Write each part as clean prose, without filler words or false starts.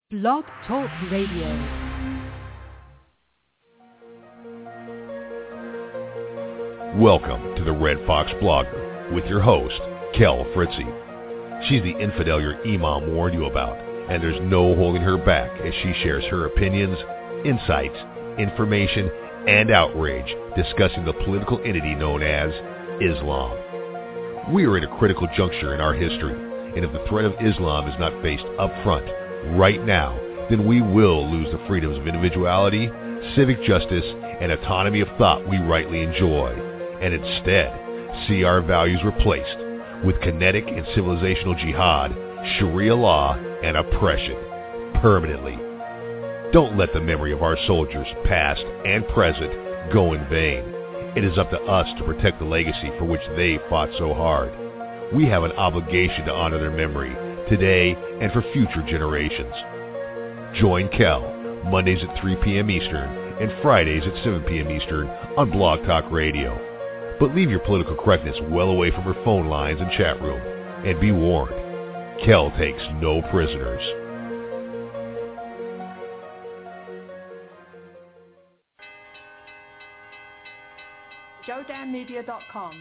Blog Talk Radio. Welcome to the Red Fox Blogger with your host, Kel Fritzy. She's the infidel your imam warned you about, and there's no holding her back as she shares her opinions, insights, information, and outrage discussing the political entity known as Islam. We are at a critical juncture in our history, and if the threat of Islam is not faced up front, right now, then we will lose the freedoms of individuality, civic justice, and autonomy of thought we rightly enjoy, and instead see our values replaced with kinetic and civilizational jihad, Sharia law, and oppression permanently. Don't let the memory of our soldiers, past and present, go in vain. It is up to us to protect the legacy for which they fought so hard. We have an obligation to honor their memory today and for future generations. Join Kel Mondays at 3 p.m. Eastern and Fridays at 7 p.m. Eastern on Blog Talk Radio. But leave your political correctness well away from her phone lines and chat room. And be warned, Kel takes no prisoners. JoeDanMedia.com.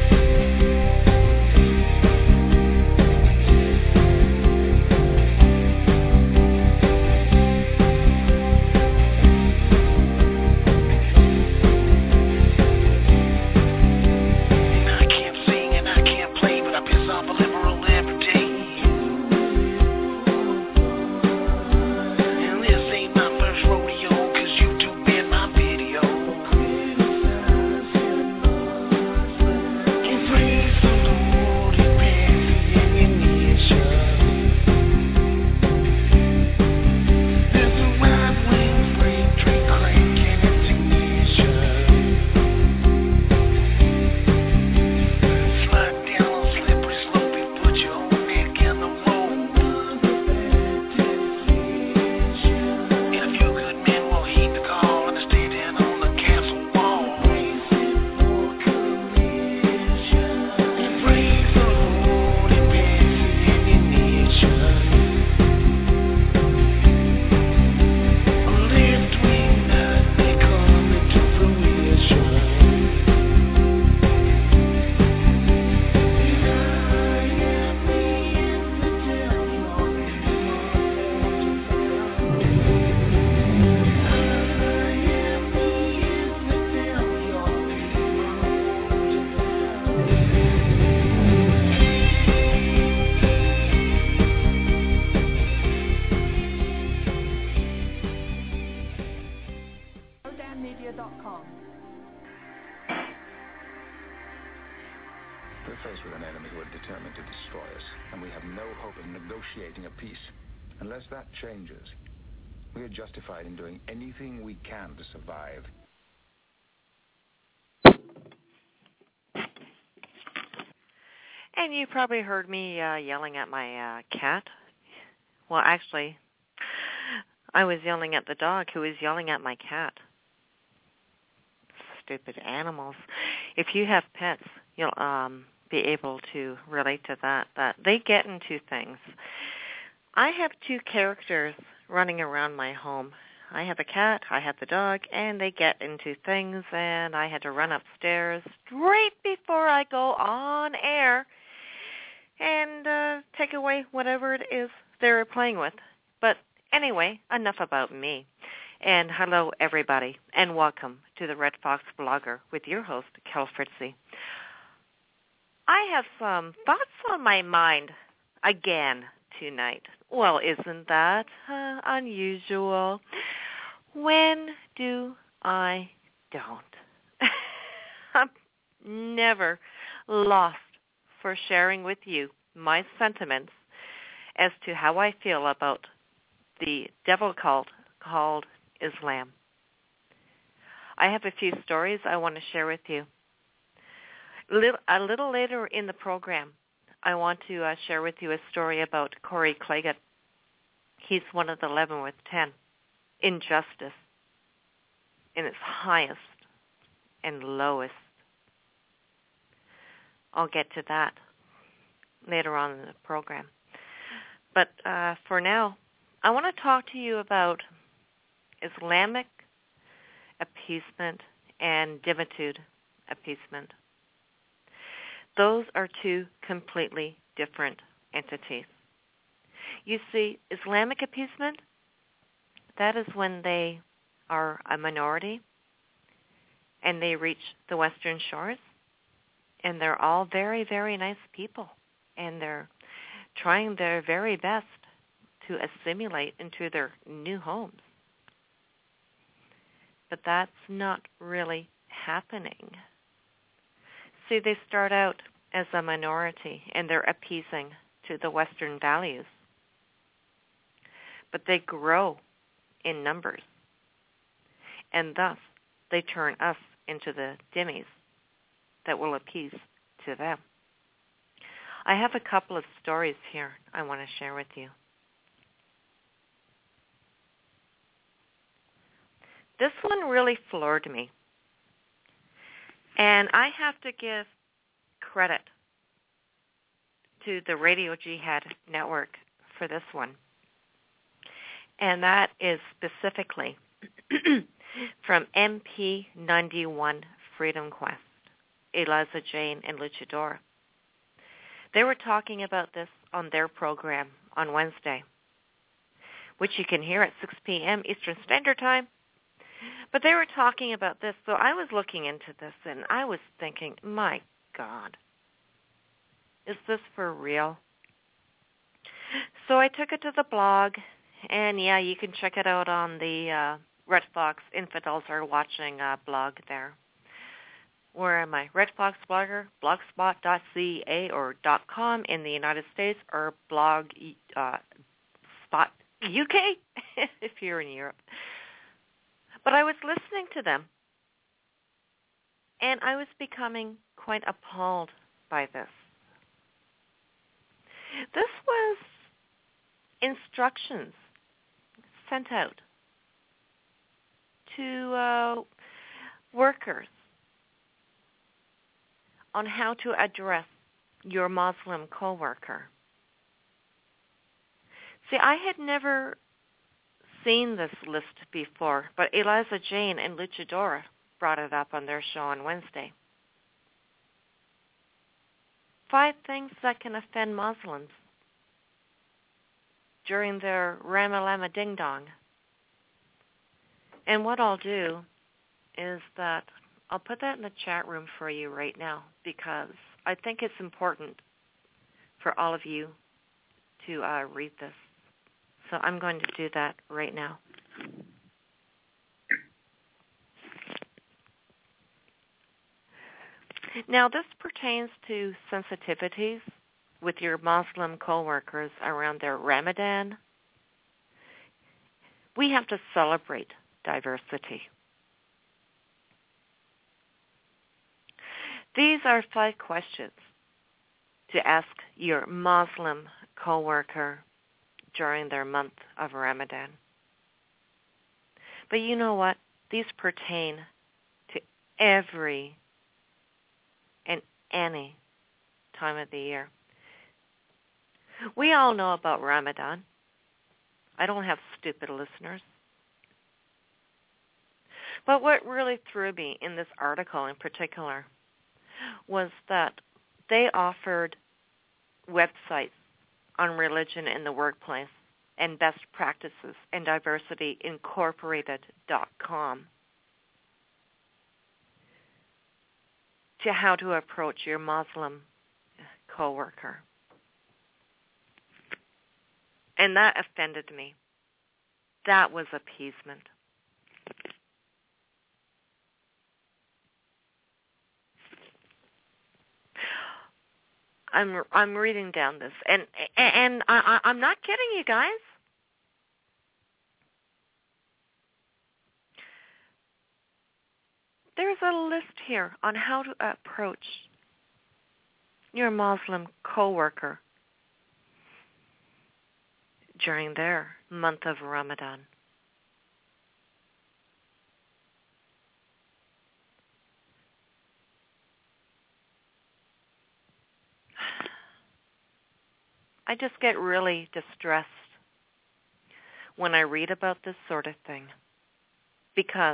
We're faced with an enemy who are determined to destroy us, and we have no hope of negotiating a peace. Unless that changes, we are justified in doing anything we can to survive. And you probably heard me yelling at my cat. Well, actually, I was yelling at the dog who was yelling at my cat. Stupid animals. If you have pets, you'll be able to relate to that they get into things. I have two characters running around my home. I have a cat, I have the dog, and they get into things, and I had to run upstairs right before I go on air and take away whatever it is they're playing with. But anyway, enough about me. And hello, everybody, and welcome to the Red Fox Blogger with your host, Kel Fritzy. I have some thoughts on my mind again tonight. Well, isn't that unusual? When do I don't? I'm never lost for sharing with you my sentiments as to how I feel about the devil cult called Islam. I have a few stories I want to share with you. A little later in the program, I want to share with you a story about Corey Claggett. He's one of the 11 with 10. Injustice in its highest and lowest. I'll get to that later on in the program. But for now, I want to talk to you about Islamic appeasement and dhimmitude appeasement. Those are two completely different entities. You see, Islamic appeasement, that is when they are a minority and they reach the Western Shores, and they're all very, very nice people, and they're trying their very best to assimilate into their new homes. But that's not really happening. See, they start out as a minority, and they're appeasing to the Western values. But they grow in numbers, and thus they turn us into the dhimmis that will appease to them. I have a couple of stories here I want to share with you. This one really floored me. And I have to give credit to the Radio Jihad Network for this one. And that is specifically from MP91 Freedom Quest, Eliza Jane and Luchadora. They were talking about this on their program on Wednesday, which you can hear at 6 p.m. Eastern Standard Time. But they were talking about this, so I was looking into this, and I was thinking, my God, is this for real? So I took it to the blog, and yeah, you can check it out on the Red Fox Infidels Are Watching blog there. Where am I? Red Fox Blogger, blogspot.ca or .com in the United States, or blog spot UK if you're in Europe. But I was listening to them, and I was becoming quite appalled by this. This was instructions sent out to workers on how to address your Muslim coworker. See, I had never seen this list before, but Eliza Jane and Luchadora brought it up on their show on Wednesday. 5 things that can offend Muslims during their Ramalama Ding Dong. And what I'll do is that I'll put that in the chat room for you right now, because I think it's important for all of you to read this. So I'm going to do that right now. Now, this pertains to sensitivities with your Muslim coworkers around their Ramadan. We have to celebrate diversity. These are 5 questions to ask your Muslim coworker during their month of Ramadan. But you know what? These pertain to every and any time of the year. We all know about Ramadan. I don't have stupid listeners. But what really threw me in this article in particular was that they offered websites on religion in the workplace and best practices and diversityincorporated.com to how to approach your Muslim coworker. And that offended me. That was appeasement. I'm reading down this, and I'm not kidding you guys. There's a list here on how to approach your Muslim coworker during their month of Ramadan. I just get really distressed when I read about this sort of thing, because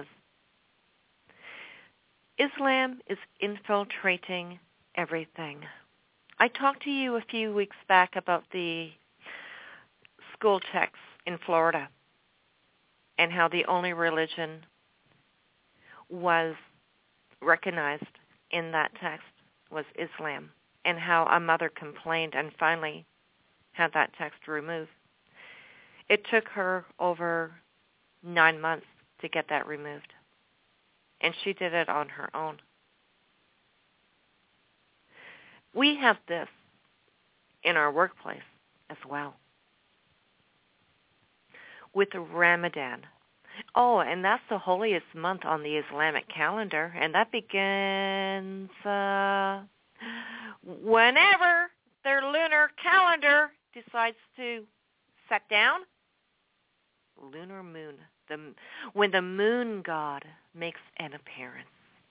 Islam is infiltrating everything. I talked to you a few weeks back about the school texts in Florida and how the only religion was recognized in that text was Islam, and how a mother complained and finally had that text removed. It took her over 9 months to get that removed, and she did it on her own. We have this in our workplace as well with Ramadan. Oh, and that's the holiest month on the Islamic calendar, and that begins whenever their lunar calendar decides to set down. Lunar moon, when the moon god makes an appearance.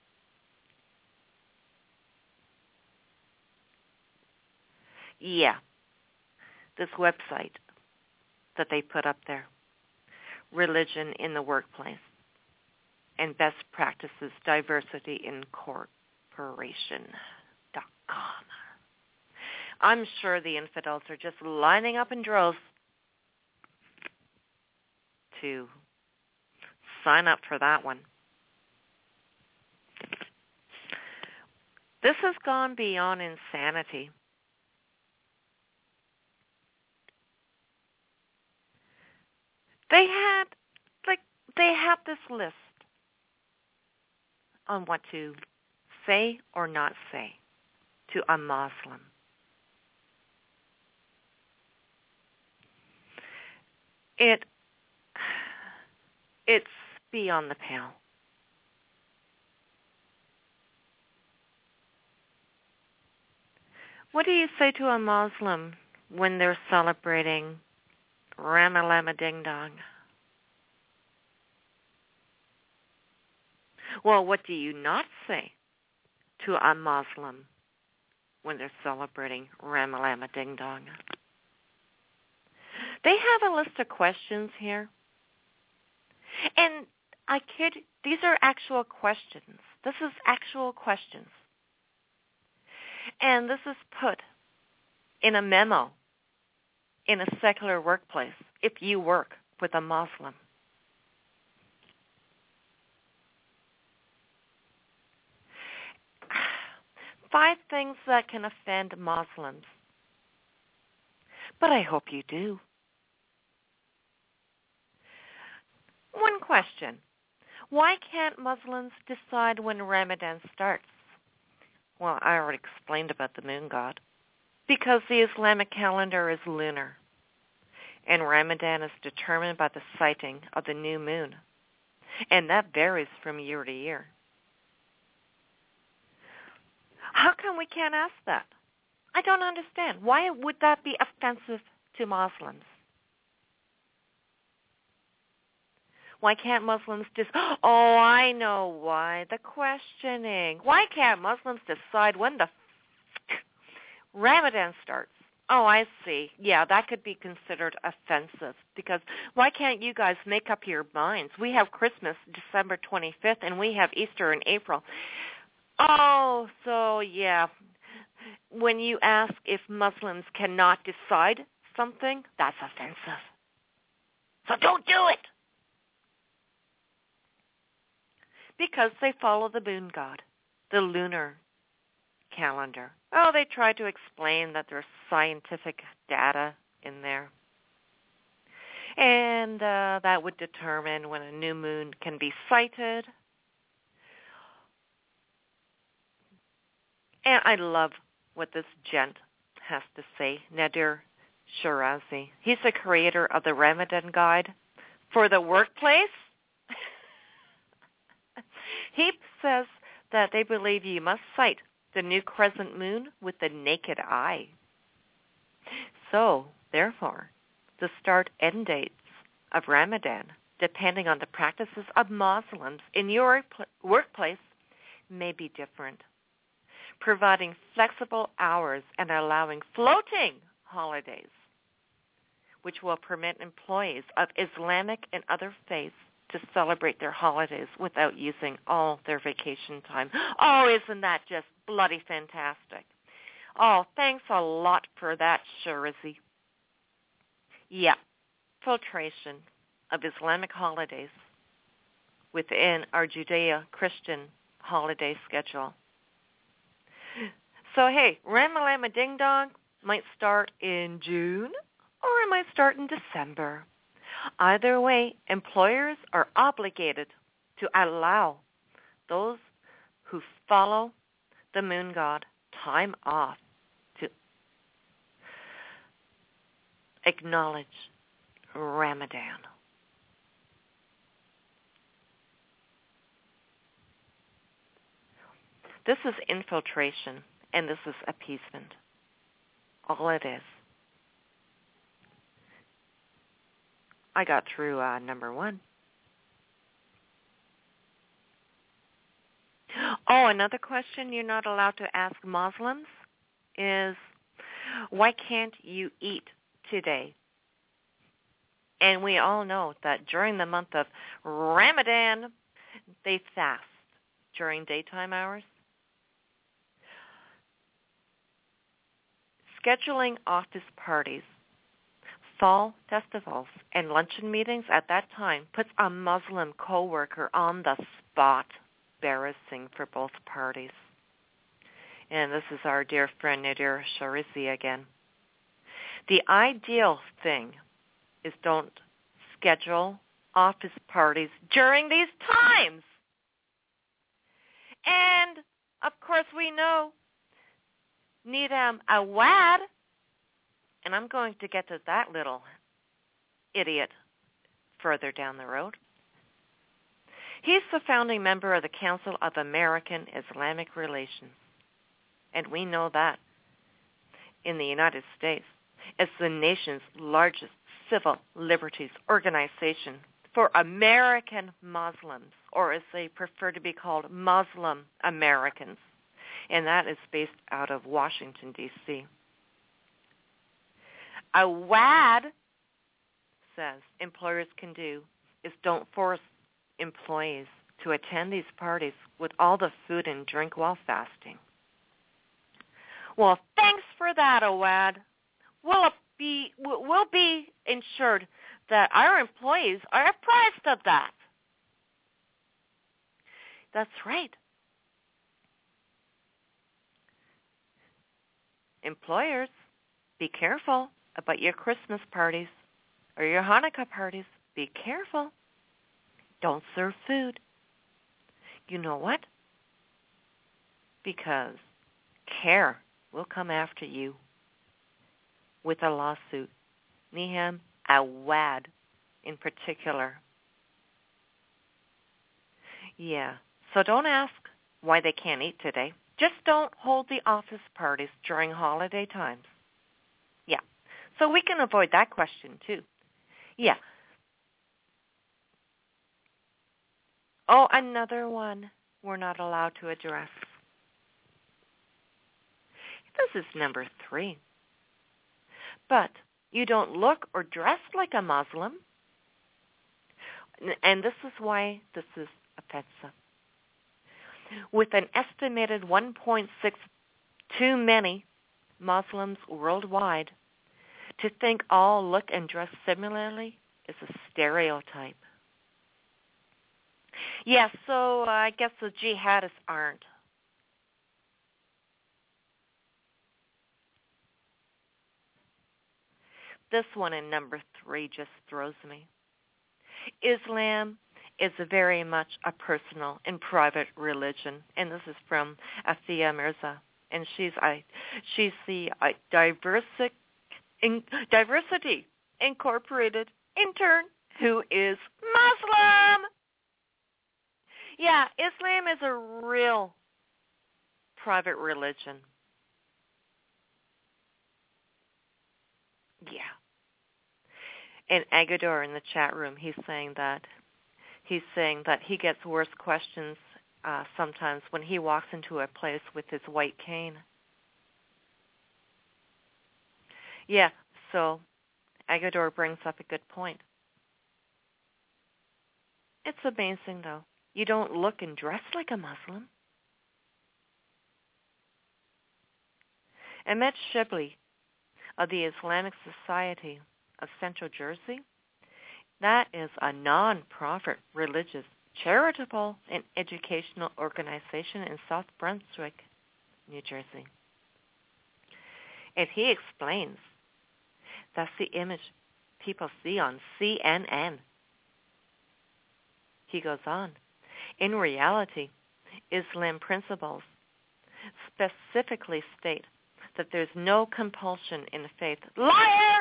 Yeah, this website that they put up there, Religion in the Workplace and Best Practices Diversity Incorporation.com. I'm sure the infidels are just lining up in droves to sign up for that one. This has gone beyond insanity. They have this list on what to say or not say to a Muslim. It's beyond the pale. What do you say to a Muslim when they're celebrating Ramalama Ding Dong? Well, what do you not say to a Muslim when they're celebrating Ramalama Ding Dong? They have a list of questions here. And I kid, these are actual questions. This is actual questions. And this is put in a memo in a secular workplace if you work with a Muslim. Five things that can offend Muslims. But I hope you do. One question. Why can't Muslims decide when Ramadan starts? Well, I already explained about the moon god. Because the Islamic calendar is lunar, and Ramadan is determined by the sighting of the new moon, and that varies from year to year. How come we can't ask that? I don't understand. Why would that be offensive to Muslims? Why can't Muslims oh, I know why. The questioning. Why can't Muslims decide when the Ramadan starts? Oh, I see. Yeah, that could be considered offensive because why can't you guys make up your minds? We have Christmas December 25th and we have Easter in April. Oh, so yeah. When you ask if Muslims cannot decide something, that's offensive. So don't do it. Because they follow the moon god, the lunar calendar. Oh, they try to explain that there's scientific data in there. And that would determine when a new moon can be sighted. And I love what this gent has to say, Nadir Shirazi. He's the creator of the Ramadan Guide for the workplace. He says that they believe you must sight the new crescent moon with the naked eye. So, therefore, the start-end dates of Ramadan, depending on the practices of Muslims in your workplace, may be different, providing flexible hours and allowing floating holidays which will permit employees of Islamic and other faiths to celebrate their holidays without using all their vacation time. Oh, isn't that just bloody fantastic? Oh, thanks a lot for that, Shirazi. Yeah, filtration of Islamic holidays within our Judeo-Christian holiday schedule. So, hey, Ramalama Ding Dong might start in June or it might start in December. Either way, employers are obligated to allow those who follow the moon god time off to acknowledge Ramadan. This is infiltration, and this is appeasement. All it is. I got through number 1. Oh, another question you're not allowed to ask Muslims is, why can't you eat today? And we all know that during the month of Ramadan, they fast during daytime hours. Scheduling office parties, fall festivals, and luncheon meetings at that time puts a Muslim co-worker on the spot, embarrassing for both parties. And this is our dear friend Nadir Sharizi again. The ideal thing is don't schedule office parties during these times. And, of course, we know Nidam Awad, and I'm going to get to that little idiot further down the road. He's the founding member of the Council of American Islamic Relations, and we know that in the United States, it's the nation's largest civil liberties organization for American Muslims, or as they prefer to be called, Muslim Americans, and that is based out of Washington, D.C. Awad says employers can do is don't force employees to attend these parties with all the food and drink while fasting. Well, thanks for that, Awad. We'll be ensured that our employees are apprised of that. That's right. Employers, be careful about your Christmas parties or your Hanukkah parties. Be careful. Don't serve food. You know what? Because CARE will come after you with a lawsuit. Niham Awad in particular. Yeah, so don't ask why they can't eat today. Just don't hold the office parties during holiday times. Yeah, so we can avoid that question too. Yeah. Oh, another one we're not allowed to address. This is number 3. But you don't look or dress like a Muslim. And this is why this is offensive. With an estimated 1.6 too many Muslims worldwide, to think all look and dress similarly is a stereotype. Yeah, so I guess the jihadists aren't. This one in number 3 just throws me. Islam is very much a personal and private religion, and this is from Athia Mirza, and she's the Diversity Incorporated intern who is Muslim. Yeah, Islam is a real private religion. Yeah. And Agador in the chat room, he's saying that he gets worse questions sometimes when he walks into a place with his white cane. Yeah, so Agador brings up a good point. It's amazing, though. You don't look and dress like a Muslim. Ahmed Shibli of the Islamic Society of Central Jersey, that is a non-profit religious, charitable, and educational organization in South Brunswick, New Jersey. And he explains that's the image people see on CNN. He goes on, in reality, Islam principles specifically state that there's no compulsion in the faith. Liar!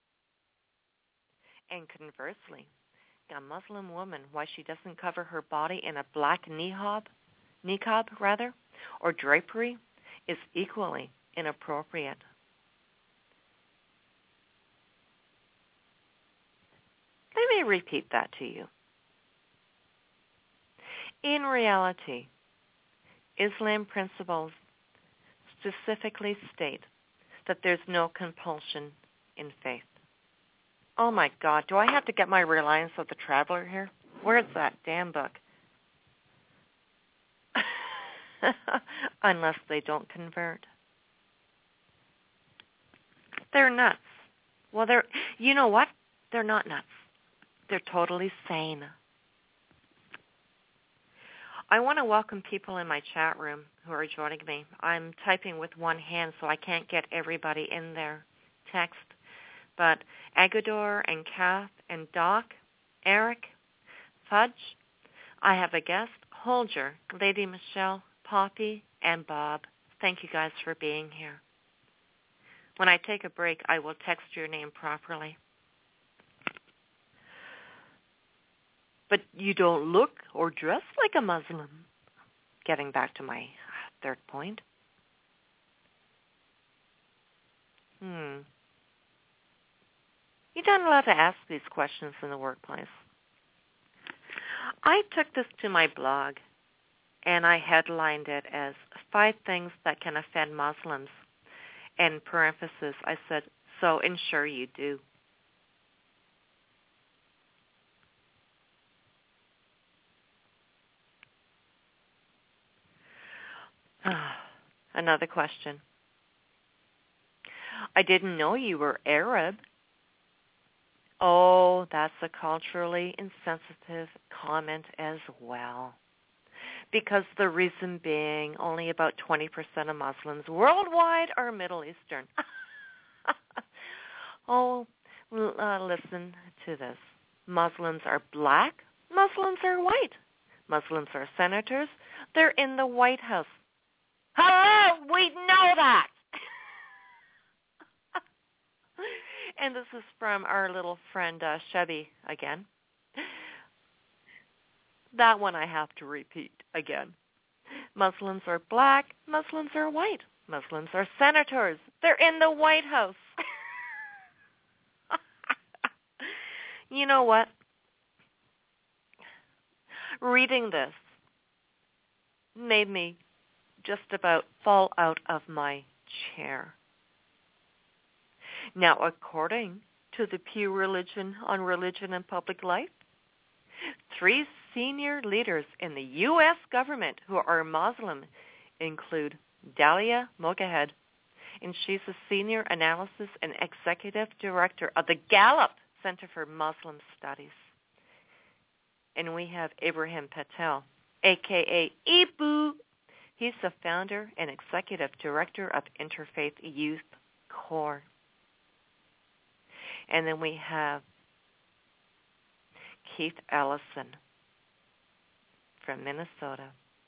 And conversely, a Muslim woman, why she doesn't cover her body in a black niqab, or drapery, is equally inappropriate. Let me repeat that to you. In reality, Islam principles specifically state that there's no compulsion in faith. Oh my God, do I have to get my Reliance of the Traveler here? Where's that damn book? Unless they don't convert. They're nuts. Well, you know what? They're not nuts. They're totally sane. I want to welcome people in my chat room who are joining me. I'm typing with one hand, so I can't get everybody in there. Text. But Agador and Kath and Doc, Eric, Fudge, I have a guest, Holger, Lady Michelle, Poppy, and Bob. Thank you guys for being here. When I take a break, I will text your name properly. But you don't look or dress like a Muslim. Getting back to my third point. You're not allowed to ask these questions in the workplace. I took this to my blog, and I headlined it as 5 things that can offend Muslims. In parentheses, I said, so ensure you do. Another question. I didn't know you were Arab. Oh, that's a culturally insensitive comment as well. Because the reason being, only about 20% of Muslims worldwide are Middle Eastern. Listen to this. Muslims are black. Muslims are white. Muslims are senators. They're in the White House. Hello, we know that. And this is from our little friend Chevy again. That one I have to repeat again. Muslims are black. Muslims are white. Muslims are senators. They're in the White House. You know what? Reading this made me just about fall out of my chair. Now, according to the Pew Religion on Religion and Public Life, 3 senior leaders in the U.S. government who are Muslim include Dalia Mogahed, and she's a senior analysis and executive director of the Gallup Center for Muslim Studies. And we have Ibrahim Patel, a.k.a. Ibu. He's the founder and executive director of Interfaith Youth Core. And then we have Keith Ellison from Minnesota.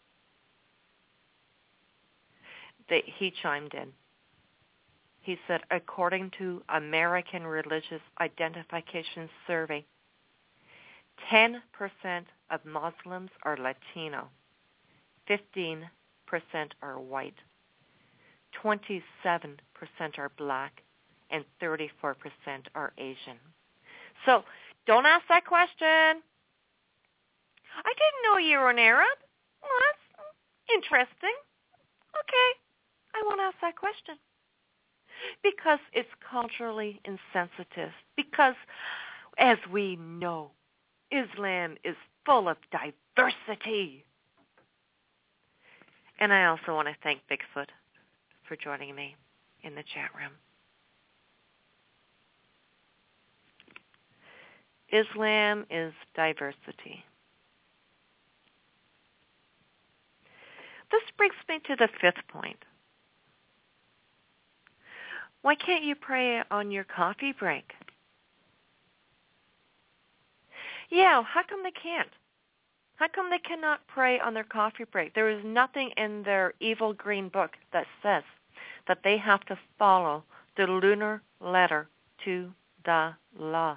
He chimed in. He said, according to American Religious Identification Survey, 10% of Muslims are Latino, 15% are white, 27% are black, and 34% are Asian. So don't ask that question. I didn't know you were an Arab. Well, that's interesting. Okay, I won't ask that question. because it's culturally insensitive, because, as we know, Islam is full of diversity. And I also want to thank Bigfoot for joining me in the chat room. Islam is diversity. This brings me to the fifth point. Why can't you pray on your coffee break? Yeah, how come they can't? How come they cannot pray on their coffee break? There is nothing in their evil green book that says that they have to follow the lunar letter to the law.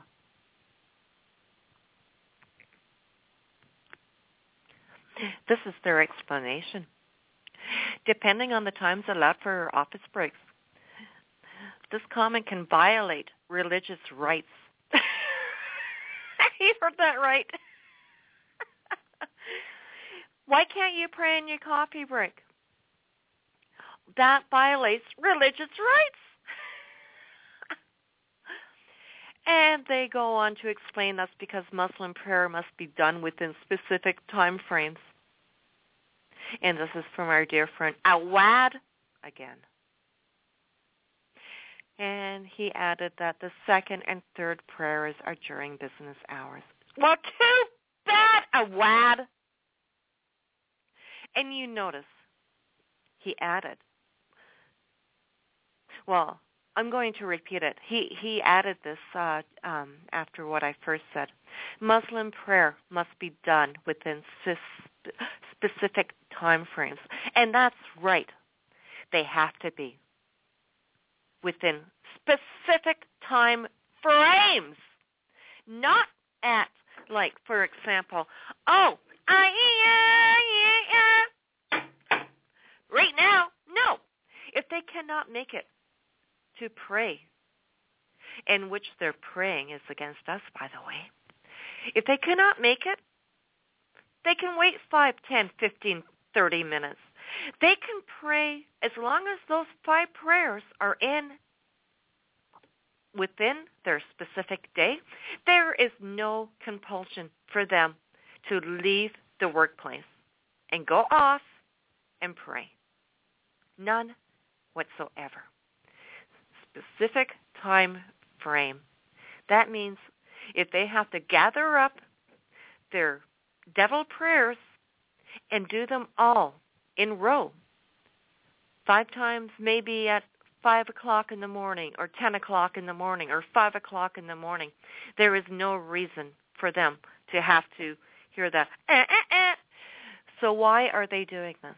This is their explanation. Depending on the times allowed for office breaks, this comment can violate religious rights. You heard that right. Why can't you pray in your coffee break? That violates religious rights. And they go on to explain that's because Muslim prayer must be done within specific time frames. And this is from our dear friend Awad again. And he added that the second and third prayers are during business hours. Well, too bad, Awad. And you notice he added, well, I'm going to repeat it. He added this after what I first said. Muslim prayer must be done within specific time frames. And that's right. They have to be within specific time frames. Not at, like, for example, right now. No. If they cannot make it to pray, in which their praying is against us, by the way. If they cannot make it, they can wait 5, 10, 15, 30 minutes. They can pray as long as those 5 prayers are within their specific day. There is no compulsion for them to leave the workplace and go off and pray. None whatsoever. Specific time frame. That means if they have to gather up their devil prayers and do them all in row, 5 times maybe at 5 o'clock in the morning or 10 o'clock in the morning or 5 o'clock in the morning, there is no reason for them to have to hear that. So why are they doing this?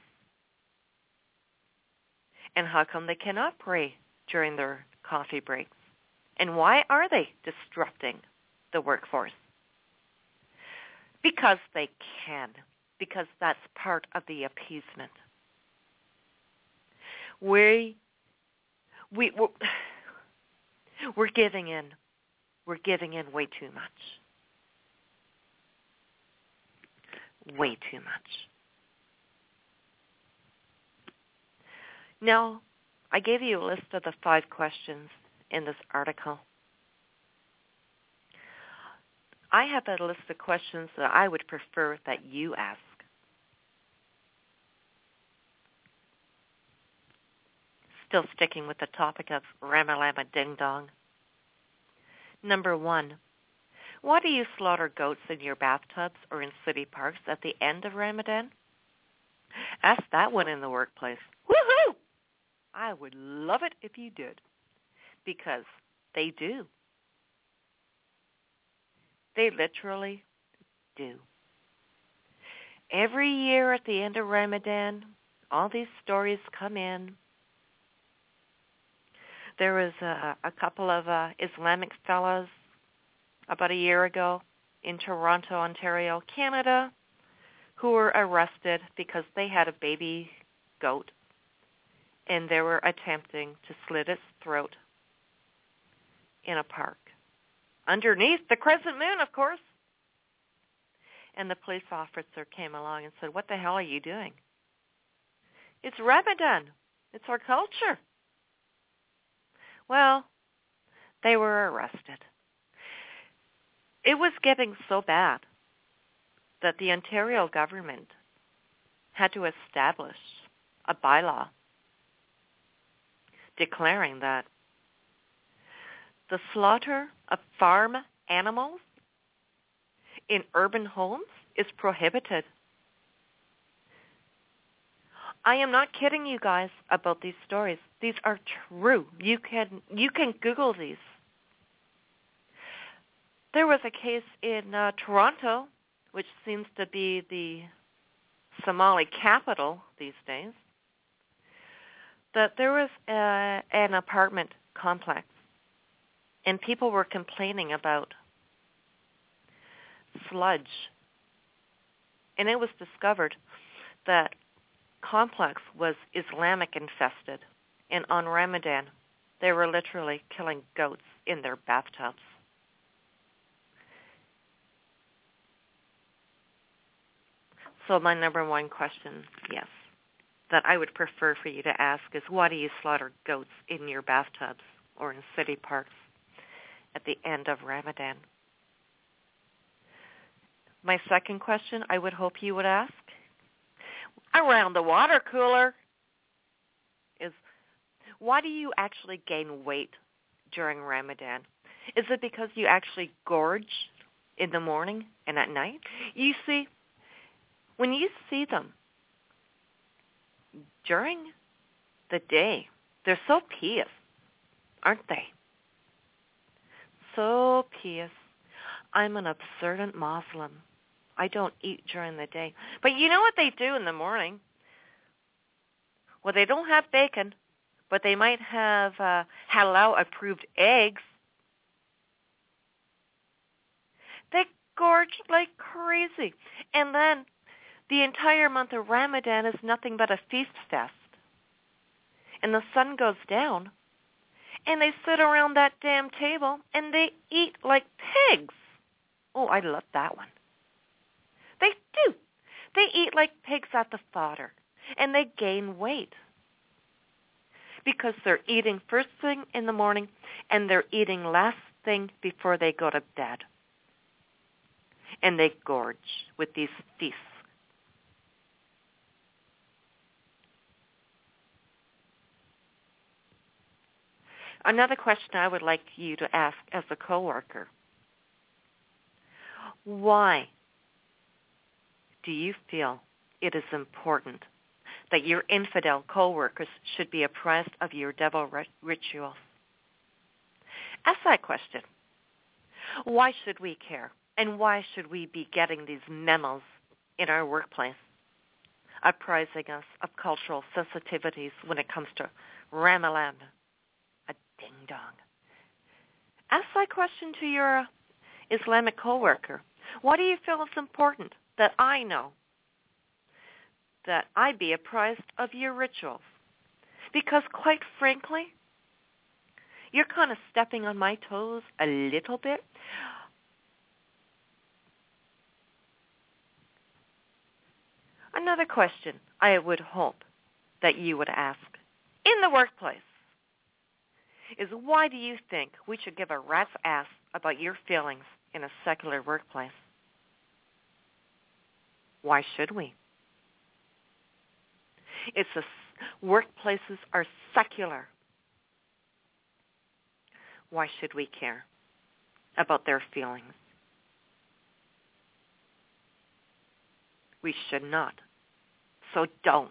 And how come they cannot pray during their coffee breaks? And why are they disrupting the workforce? Because they can. Because that's part of the appeasement. We're giving in. We're giving in way too much. Way too much. Now, I gave you a list of the 5 questions in this article. I have a list of questions that I would prefer that you ask. Still sticking with the topic of Ramalama Ding Dong. Number 1, why do you slaughter goats in your bathtubs or in city parks at the end of Ramadan? Ask that one in the workplace. Woohoo! I would love it if you did, because they do. They literally do. Every year at the end of Ramadan, all these stories come in. There was a couple of Islamic fellas about a year ago in Toronto, Ontario, Canada, who were arrested because they had a baby goat and they were attempting to slit its throat in a park. Underneath the crescent moon, of course. And the police officer came along and said, "What the hell are you doing?" "It's Ramadan. It's our culture." Well, they were arrested. It was getting so bad that the Ontario government had to establish a bylaw declaring that the slaughter of farm animals in urban homes is prohibited. I am not kidding you guys about these stories. These are true. You can Google these. There was a case in Toronto, which seems to be the Somali capital these days, that there was an apartment complex, and people were complaining about sludge. And it was discovered that complex was Islamic infested, and on Ramadan they were literally killing goats in their bathtubs. So my number one question, yes, that I would prefer for you to ask is, why do you slaughter goats in your bathtubs or in city parks at the end of Ramadan? My second question I would hope you would ask around the water cooler is, why do you actually gain weight during Ramadan? Is it because you actually gorge in the morning and at night? You see, when you see them during the day, they're so pious, aren't they? So pious. I'm an observant Muslim. I don't eat during the day. But you know what they do in the morning? Well, they don't have bacon, but they might have halal-approved eggs. They gorge like crazy. And then the entire month of Ramadan is nothing but a feast fest. And the sun goes down, and they sit around that damn table, and they eat like pigs. Oh, I love that one. They do. They eat like pigs at the fodder, and they gain weight because they're eating first thing in the morning, and they're eating last thing before they go to bed. And they gorge with these feasts. Another question I would like you to ask as a coworker: why do you feel it is important that your infidel coworkers should be apprised of your devil rituals? Ask that question. Why should we care? And why should we be getting these memos in our workplace apprising us of cultural sensitivities when it comes to Ramadan? A ding-dong. Ask that question to your Islamic coworker. Why do you feel it's important that I know, that I be apprised of your rituals? Because quite frankly, you're kind of stepping on my toes a little bit. Another question I would hope that you would ask in the workplace is, why do you think we should give a rat's ass about your feelings in a secular workplace? Why should we? Workplaces are secular. Why should we care about their feelings? We should not. So don't.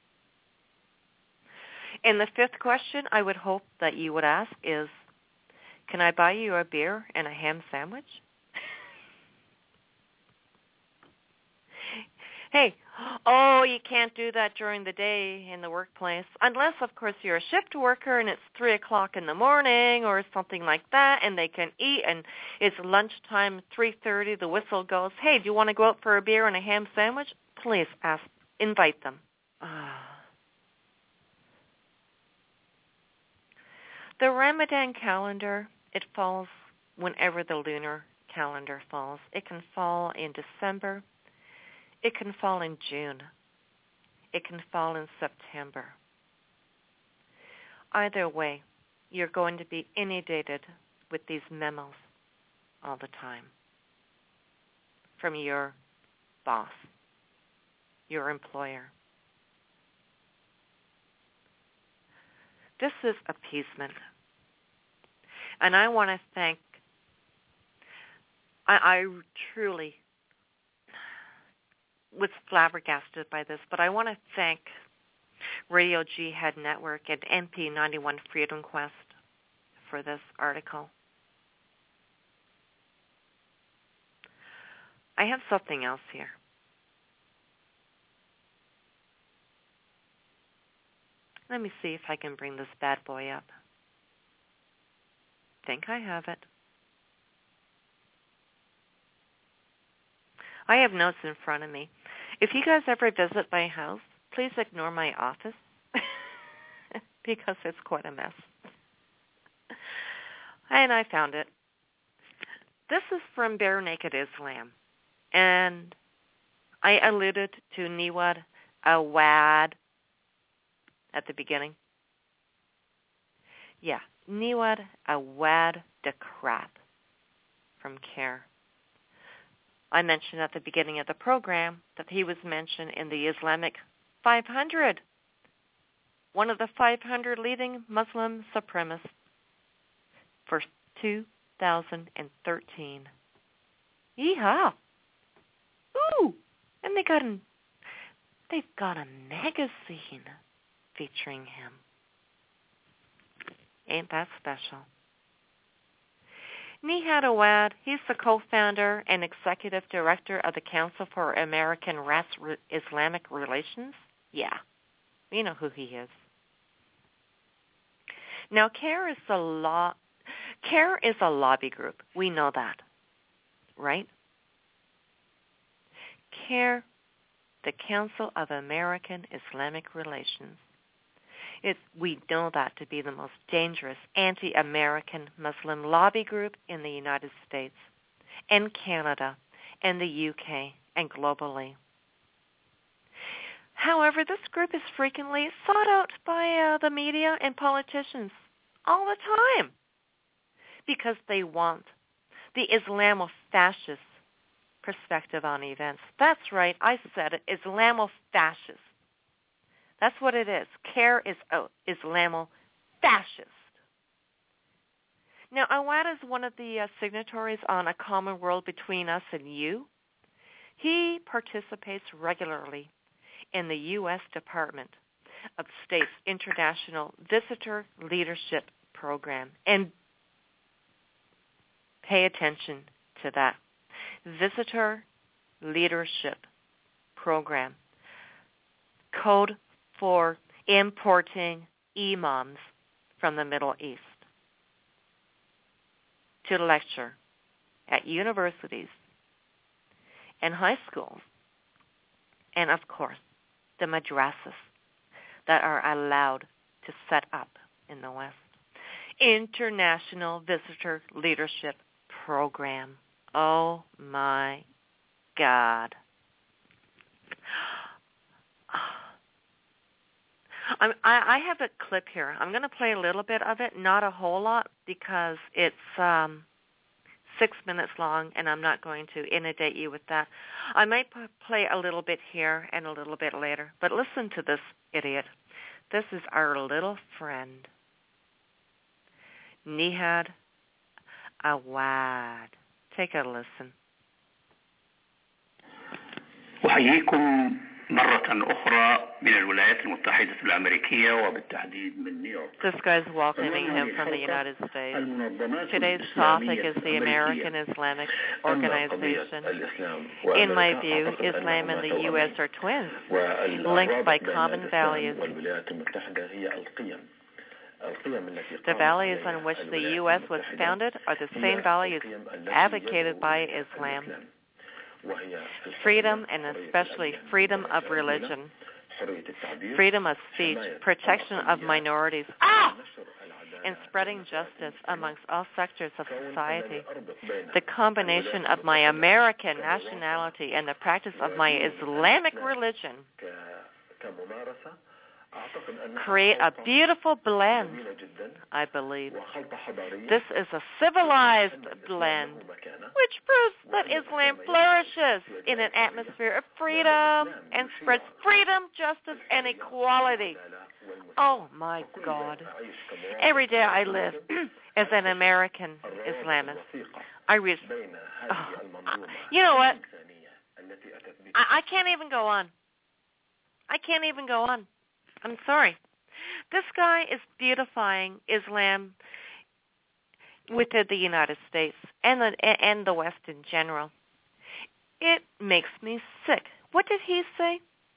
And the fifth question I would hope that you would ask is, can I buy you a beer and a ham sandwich? Hey, you can't do that during the day in the workplace, unless, of course, you're a shift worker and it's 3 o'clock in the morning or something like that, and they can eat, and it's lunchtime, 3:30, the whistle goes, hey, do you want to go out for a beer and a ham sandwich? Please invite them. The Ramadan calendar, it falls whenever the lunar calendar falls. It can fall in December. It can fall in June. It can fall in September. Either way, you're going to be inundated with these memos all the time from your boss, your employer. This is appeasement. And I want to thank, I truly was flabbergasted by this, but I want to thank Radio Jihad Network and MP91 Freedom Quest for this article. I have something else here. Let me see if I can bring this bad boy up. Think I have it. I have notes in front of me. If you guys ever visit my house, please ignore my office because it's quite a mess. And I found it. This is from Bare Naked Islam. And I alluded to Niwad Awad at the beginning. Yeah, Niwad Awad Dekrat from CARE. I mentioned at the beginning of the program that he was mentioned in the Islamic 500, one of the 500 leading Muslim supremacists for 2013. Yeehaw! Ooh! And they've got a magazine featuring him. Ain't that special? Nihad Awad, he's the co-founder and executive director of the Council for American Islamic Relations. Yeah, we know who he is. Now, CARE is a lobby group. We know that, right? CARE, the Council of American Islamic Relations. We know that to be the most dangerous anti-American Muslim lobby group in the United States and Canada and the UK and globally. However, this group is frequently sought out by the media and politicians all the time because they want the Islamo-fascist perspective on events. That's right, I said it, Islamo-fascist. That's what it is. CARE is Islamo-fascist. Now, Awad is one of the signatories on A Common World Between Us and You. He participates regularly in the U.S. Department of State's International Visitor Leadership Program. And pay attention to that. Visitor Leadership Program. Code for importing imams from the Middle East to lecture at universities and high schools, and of course, the madrasas that are allowed to set up in the West. International Visitor Leadership Program. Oh my God. I have a clip here. I'm going to play a little bit of it, not a whole lot, because it's 6 minutes long, and I'm not going to inundate you with that. I might play a little bit here and a little bit later, but listen to this idiot. This is our little friend, Nihad Awad. Take a listen. أحييكم مرة أخرى من الولايات المتحدة الأمريكية وبالتحديد من نيويورك. This guy's welcoming him from the United States. Today's topic is the American Islamic Organization. In my view, Islam and the U.S. are twins, linked by common values. The values on which the U.S. was founded are the same values advocated by Islam. Freedom, and especially freedom of religion, freedom of speech, protection of minorities, and spreading justice amongst all sectors of society. The combination of my American nationality and the practice of my Islamic religion create a beautiful blend, I believe. This is a civilized blend, which proves that Islam flourishes in an atmosphere of freedom and spreads freedom, justice, and equality. Oh, my God. Every day I live as an American Islamist. You know what? I can't even go on. I'm sorry. This guy is beautifying Islam within the United States and the West in general. It makes me sick. What did he say?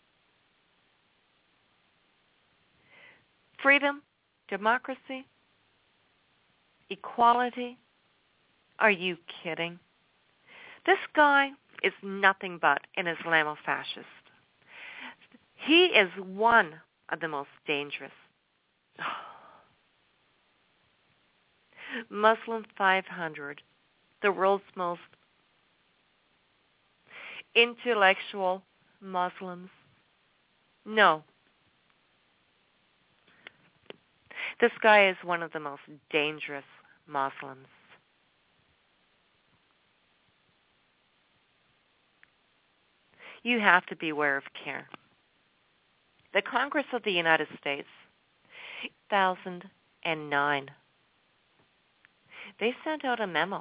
Freedom, democracy, equality. Are you kidding? This guy is nothing but an Islamofascist. He is one of the most dangerous. Muslim 500, the world's most intellectual Muslims. No. This guy is one of the most dangerous Muslims. You have to beware of CAIR. The Congress of the United States, 2009, they sent out a memo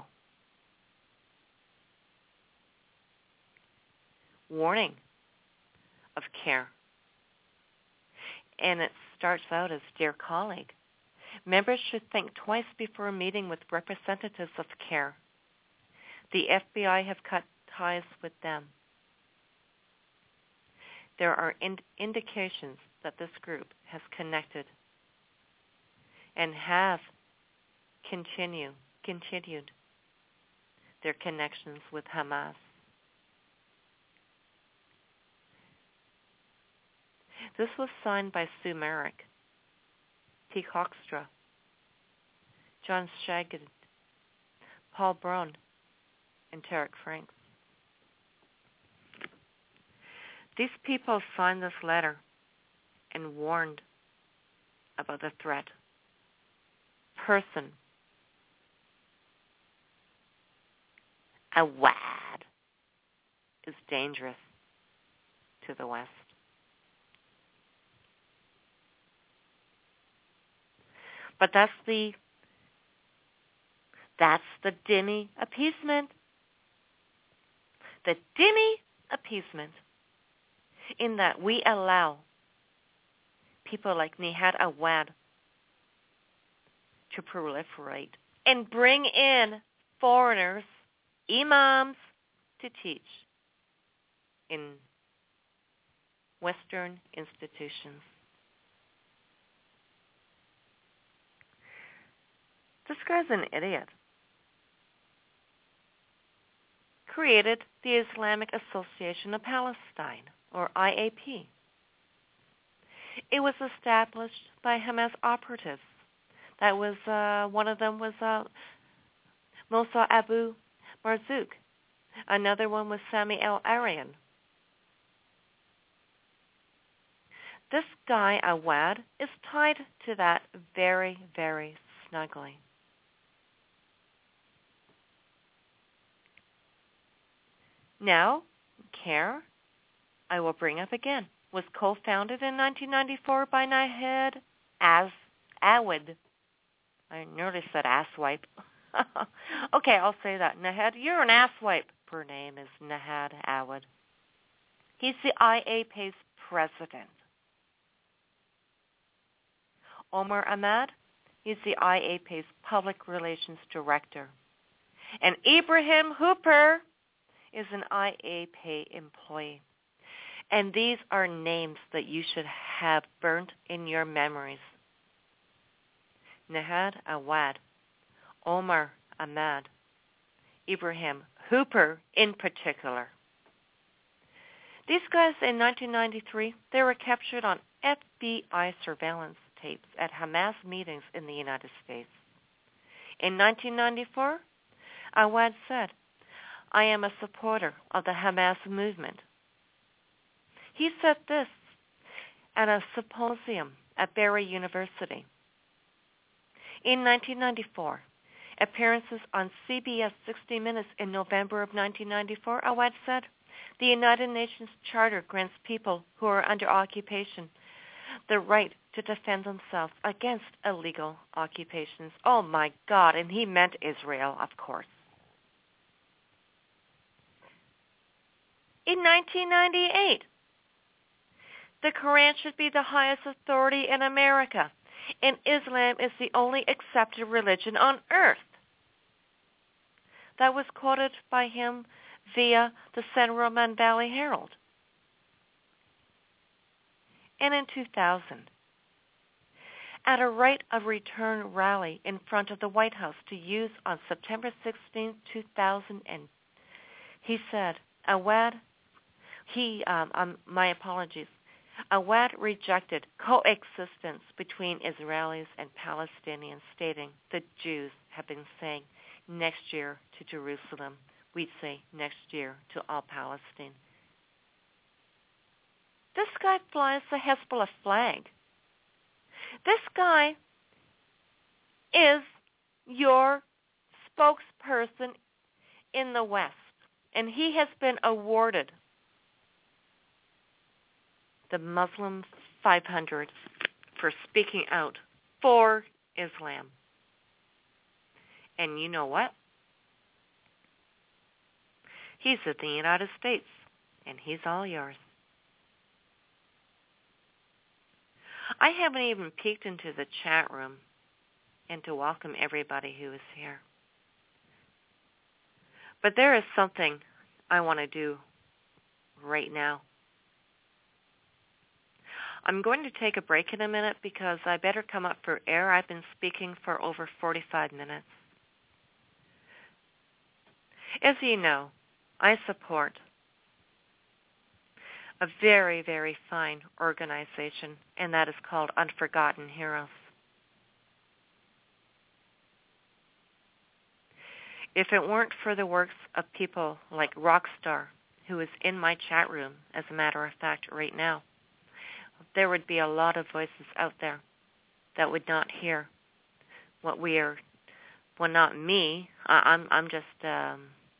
warning of CAIR. And it starts out as, "Dear colleague, members should think twice before meeting with representatives of CAIR. The FBI have cut ties with them. There are indications that this group has connected and have continued their connections with Hamas. This was signed by Sue Merrick, T. Hoekstra, John Shagid, Paul Brown, and Tarek Franks. These people signed this letter and warned about the threat. Person, Awad, is dangerous to the West. But that's the dhimmi appeasement. The dhimmi appeasement, in that we allow people like Nihad Awad to proliferate and bring in foreigners, imams, to teach in Western institutions. This guy's an idiot. Created the Islamic Association of Palestine, or IAP. It was established by Hamas operatives. That was one of them was Mosa Abu Marzouk. Another one was Sami al-Arian. This guy, Awad, is tied to that very, very snugly. Now, CAIR, I will bring up again, was co-founded in 1994 by Nahad Awad. I nearly said asswipe. Okay, I'll say that. Nahad, you're an asswipe. Her name is Nahad Awad. He's the IAP's president. Omar Ahmad, he's the IAP's public relations director. And Ibrahim Hooper is an IAP employee. And these are names that you should have burnt in your memories. Nahad Awad, Omar Ahmad, Ibrahim Hooper in particular. These guys in 1993, they were captured on FBI surveillance tapes at Hamas meetings in the United States. In 1994, Awad said, "I am a supporter of the Hamas movement." He said this, at a symposium at Barry University. In 1994, appearances on CBS 60 Minutes in November of 1994, Awad said, "The United Nations Charter grants people who are under occupation the right to defend themselves against illegal occupations." Oh my God, and he meant Israel, of course. In 1998, the Quran should be the highest authority in America, and Islam is the only accepted religion on earth. That was quoted by him via the San Roman Valley Herald. And in 2000, at a right of return rally in front of the White House to use on September 16, 2000, he said, Awad rejected coexistence between Israelis and Palestinians, stating the Jews have been saying next year to Jerusalem, we'd say next year to all Palestine. This guy flies the Hezbollah flag. This guy is your spokesperson in the West, and he has been awarded the Muslim 500 for speaking out for Islam. And you know what? He's in the United States, and he's all yours. I haven't even peeked into the chat room and to welcome everybody who is here. But there is something I want to do right now. I'm going to take a break in a minute because I better come up for air. I've been speaking for over 45 minutes. As you know, I support a very, very fine organization, and that is called Unforgotten Heroes. If it weren't for the works of people like Rockstar, who is in my chat room, as a matter of fact, right now, there would be a lot of voices out there that would not hear what we are. Well, not me. I'm just, I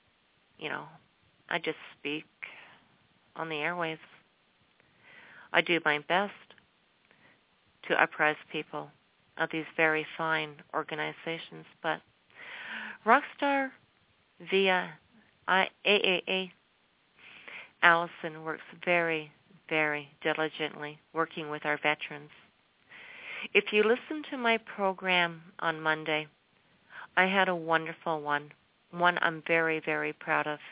just speak on the airwaves. I do my best to apprise people of these very fine organizations, but Rockstar via AAA, Allison works very, very diligently working with our veterans. If you listen to my program on Monday, I had a wonderful one I'm very, very proud of.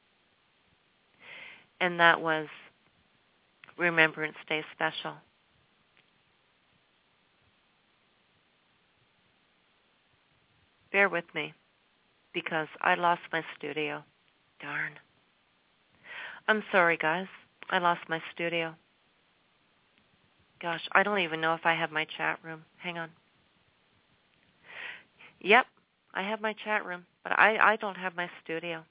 And that was Remembrance Day Special. Bear with me, because I lost my studio. Darn. I'm sorry, guys. I lost my studio. Gosh, I don't even know if I have my chat room. Hang on. Yep, I have my chat room, but I don't have my studio.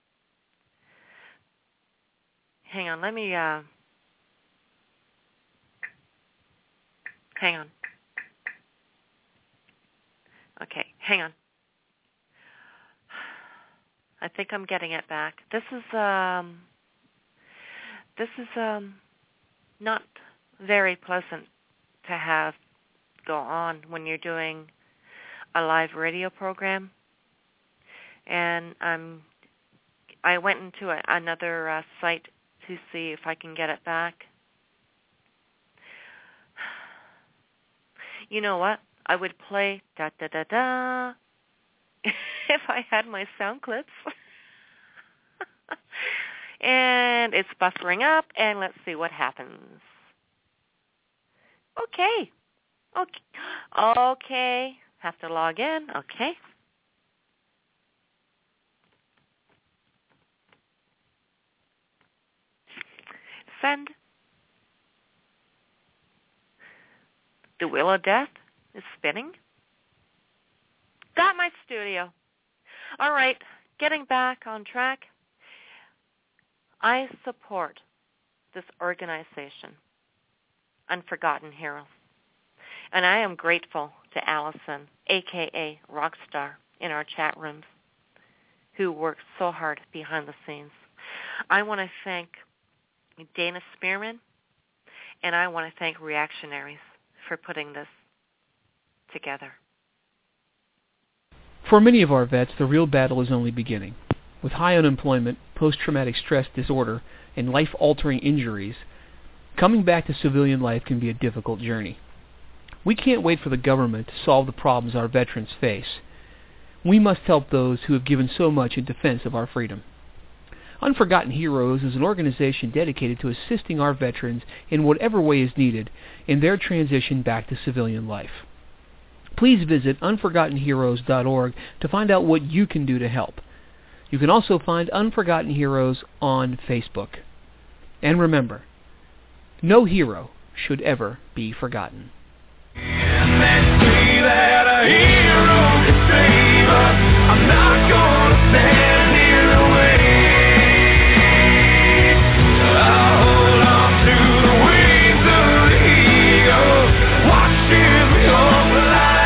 Hang on, let me, hang on. Okay, hang on. I think I'm getting it back. This is not very pleasant to have go on when you're doing a live radio program. And I went into another site to see if I can get it back. You know what? I would play da-da-da-da if I had my sound clips. And it's buffering up, and let's see what happens. Okay. Have to log in. Okay. Send. The Wheel of Death is spinning. Got my studio. All right, getting back on track. I support this organization. Unforgotten Heroes. And I am grateful to Allison, a.k.a. Rockstar, in our chat rooms, who works so hard behind the scenes. I want to thank Dana Spearman, and I want to thank Reactionaries for putting this together. For many of our vets, the real battle is only beginning. With high unemployment, post-traumatic stress disorder, and life-altering injuries, coming back to civilian life can be a difficult journey. We can't wait for the government to solve the problems our veterans face. We must help those who have given so much in defense of our freedom. Unforgotten Heroes is an organization dedicated to assisting our veterans in whatever way is needed in their transition back to civilian life. Please visit unforgottenheroes.org to find out what you can do to help. You can also find Unforgotten Heroes on Facebook. And remember, no hero should ever be forgotten. I'm not gonna stand here and wait. I'll hold on to the wings of the eagle, watching the hope fly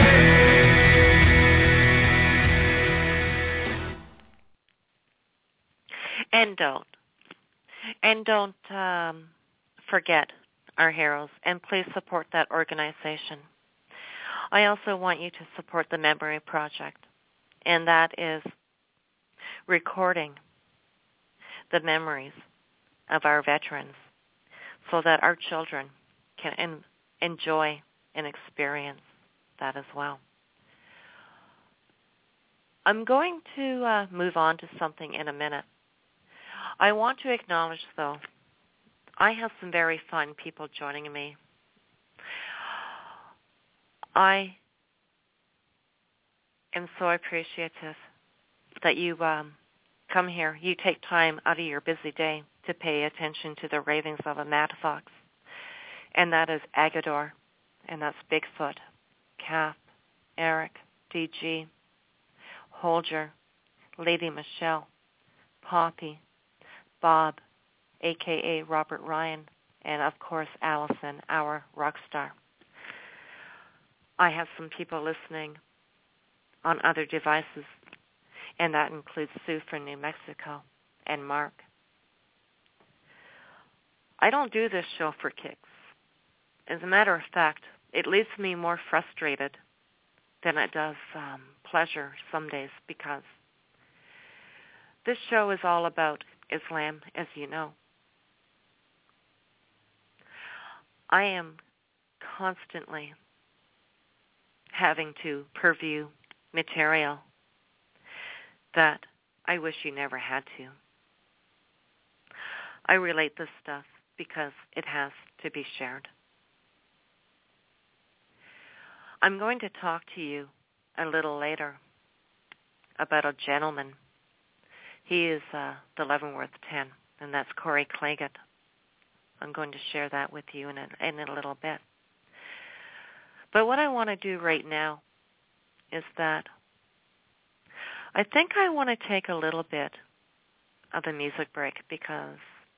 away. And don't forget our heroes, and please support that organization. I also want you to support the Memory Project, and that is recording the memories of our veterans so that our children can enjoy and experience that as well. I'm going to move on to something in a minute. I want to acknowledge, though, I have some very fun people joining me. I am so appreciative that you come here. You take time out of your busy day to pay attention to the ravings of a mad fox. And that is Agador, and that's Bigfoot, Kath, Eric, DG, Holger, Lady Michelle, Poppy, Bob, a.k.a. Robert Ryan, and of course Allison, our rock star. I have some people listening on other devices, and that includes Sue from New Mexico and Mark. I don't do this show for kicks. As a matter of fact, it leaves me more frustrated than it does pleasure some days, because this show is all about Islam, as you know. I am constantly having to purview material that I wish you never had to. I relate this stuff because it has to be shared. I'm going to talk to you a little later about a gentleman. He is the Leavenworth 10, and that's Corey Claggett. I'm going to share that with you in a little bit. But what I want to do right now is that I think I want to take a little bit of a music break, because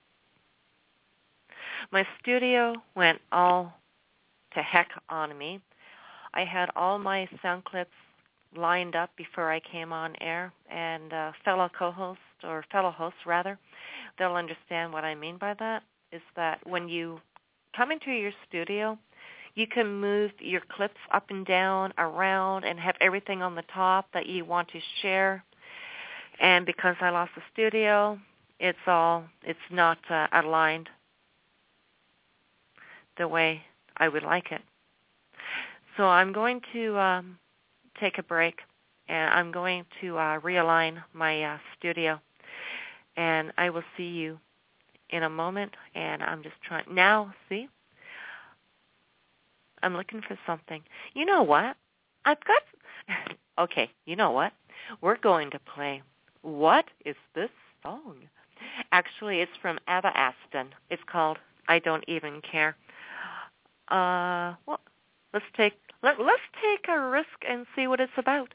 my studio went all to heck on me. I had all my sound clips lined up before I came on air, and fellow hosts, they'll understand what I mean by that, is that when you come into your studio, you can move your clips up and down, around, and have everything on the top that you want to share. And because I lost the studio, it's not aligned the way I would like it. So I'm going to take a break, and I'm going to realign my studio. And I will see you in a moment. And I'm just trying now. See, I'm looking for something. You know what? Okay, you know what? We're going to play What Is This Song? Actually, it's from Ava Aston. It's called I Don't Even Care. Well, let's take a risk and see what it's about.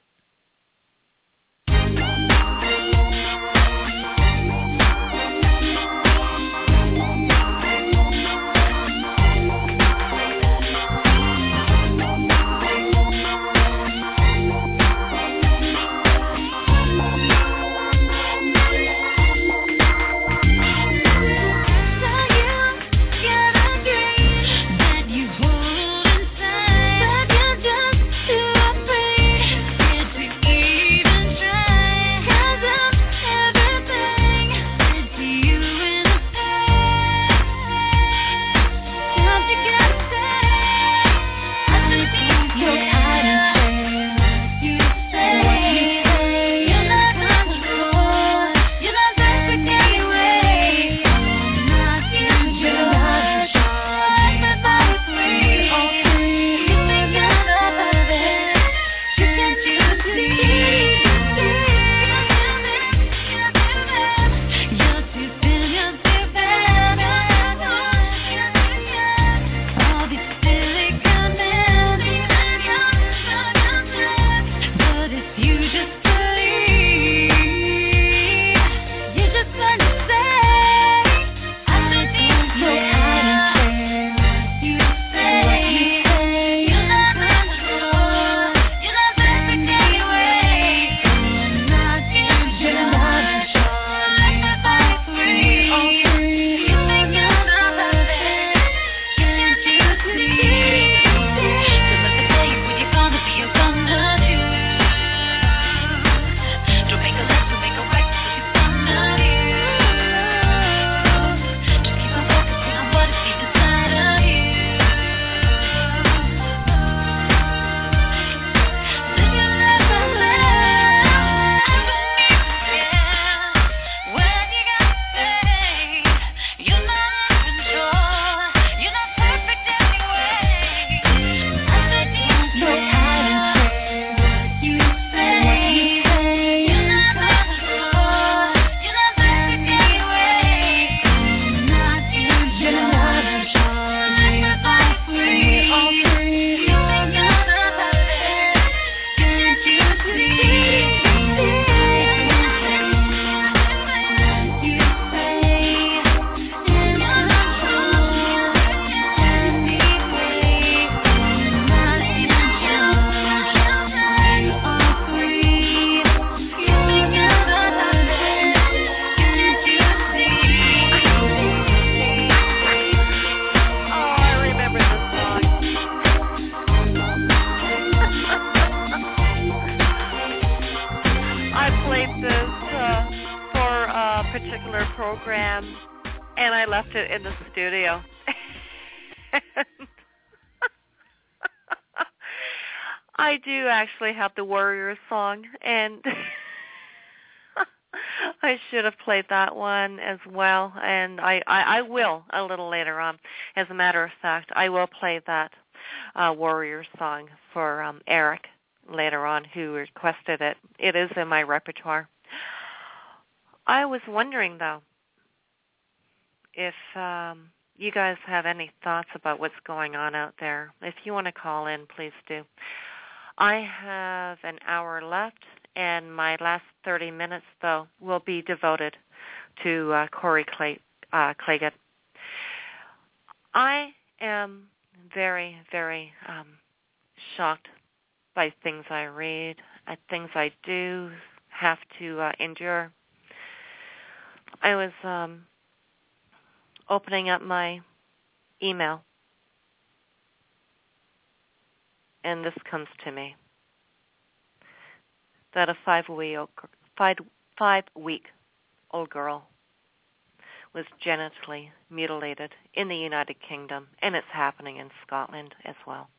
and I left it in the studio. I do actually have the Warriors song, and I should have played that one as well, and I will a little later on. As a matter of fact, I will play that Warriors song for Eric later on, who requested it. It is in my repertoire. I was wondering, though, if you guys have any thoughts about what's going on out there. If you want to call in, please do. I have an hour left, and my last 30 minutes, though, will be devoted to Corey Claggett. I am very, very shocked by things I read, things I do have to endure. I was opening up my email, and this comes to me, that a 5-week-old girl was genitally mutilated in the United Kingdom, and it's happening in Scotland as well.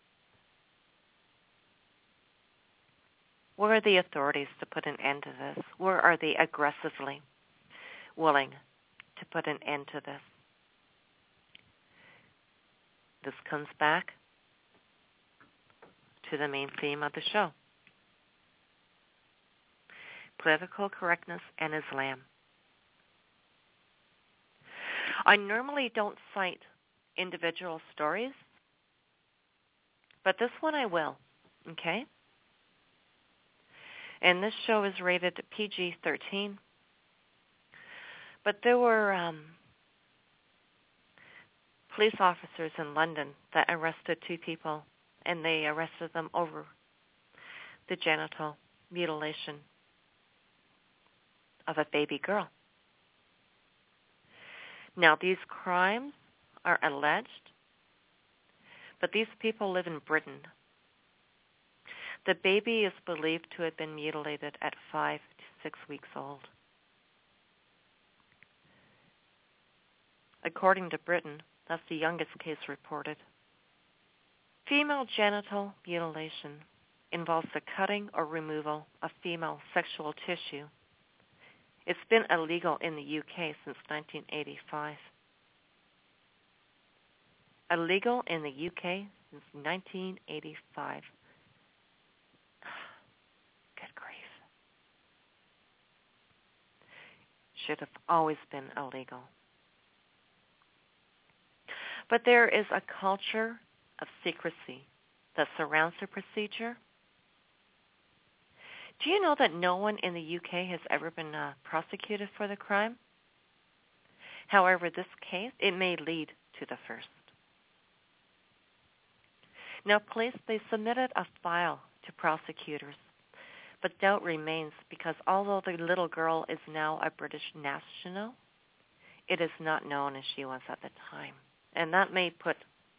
Where are the authorities to put an end to this? Where are they aggressively willing to put an end to this? This comes back to the main theme of the show. Political correctness and Islam. I normally don't cite individual stories, but this one I will, okay? And this show is rated PG-13, but there were police officers in London that arrested 2 people, and they arrested them over the genital mutilation of a baby girl. Now, these crimes are alleged, but these people live in Britain. The baby is believed to have been mutilated at 5 to 6 weeks old. According to Britain, that's the youngest case reported. Female genital mutilation involves the cutting or removal of female sexual tissue. It's been illegal in the UK since 1985. Illegal in the UK since 1985. Good grief. Should have always been illegal. But there is a culture of secrecy that surrounds the procedure. Do you know that no one in the UK has ever been prosecuted for the crime? However, this case, it may lead to the first. Now, police, they submitted a file to prosecutors, but doubt remains because although the little girl is now a British national, it is not known as she was at the time. And that may put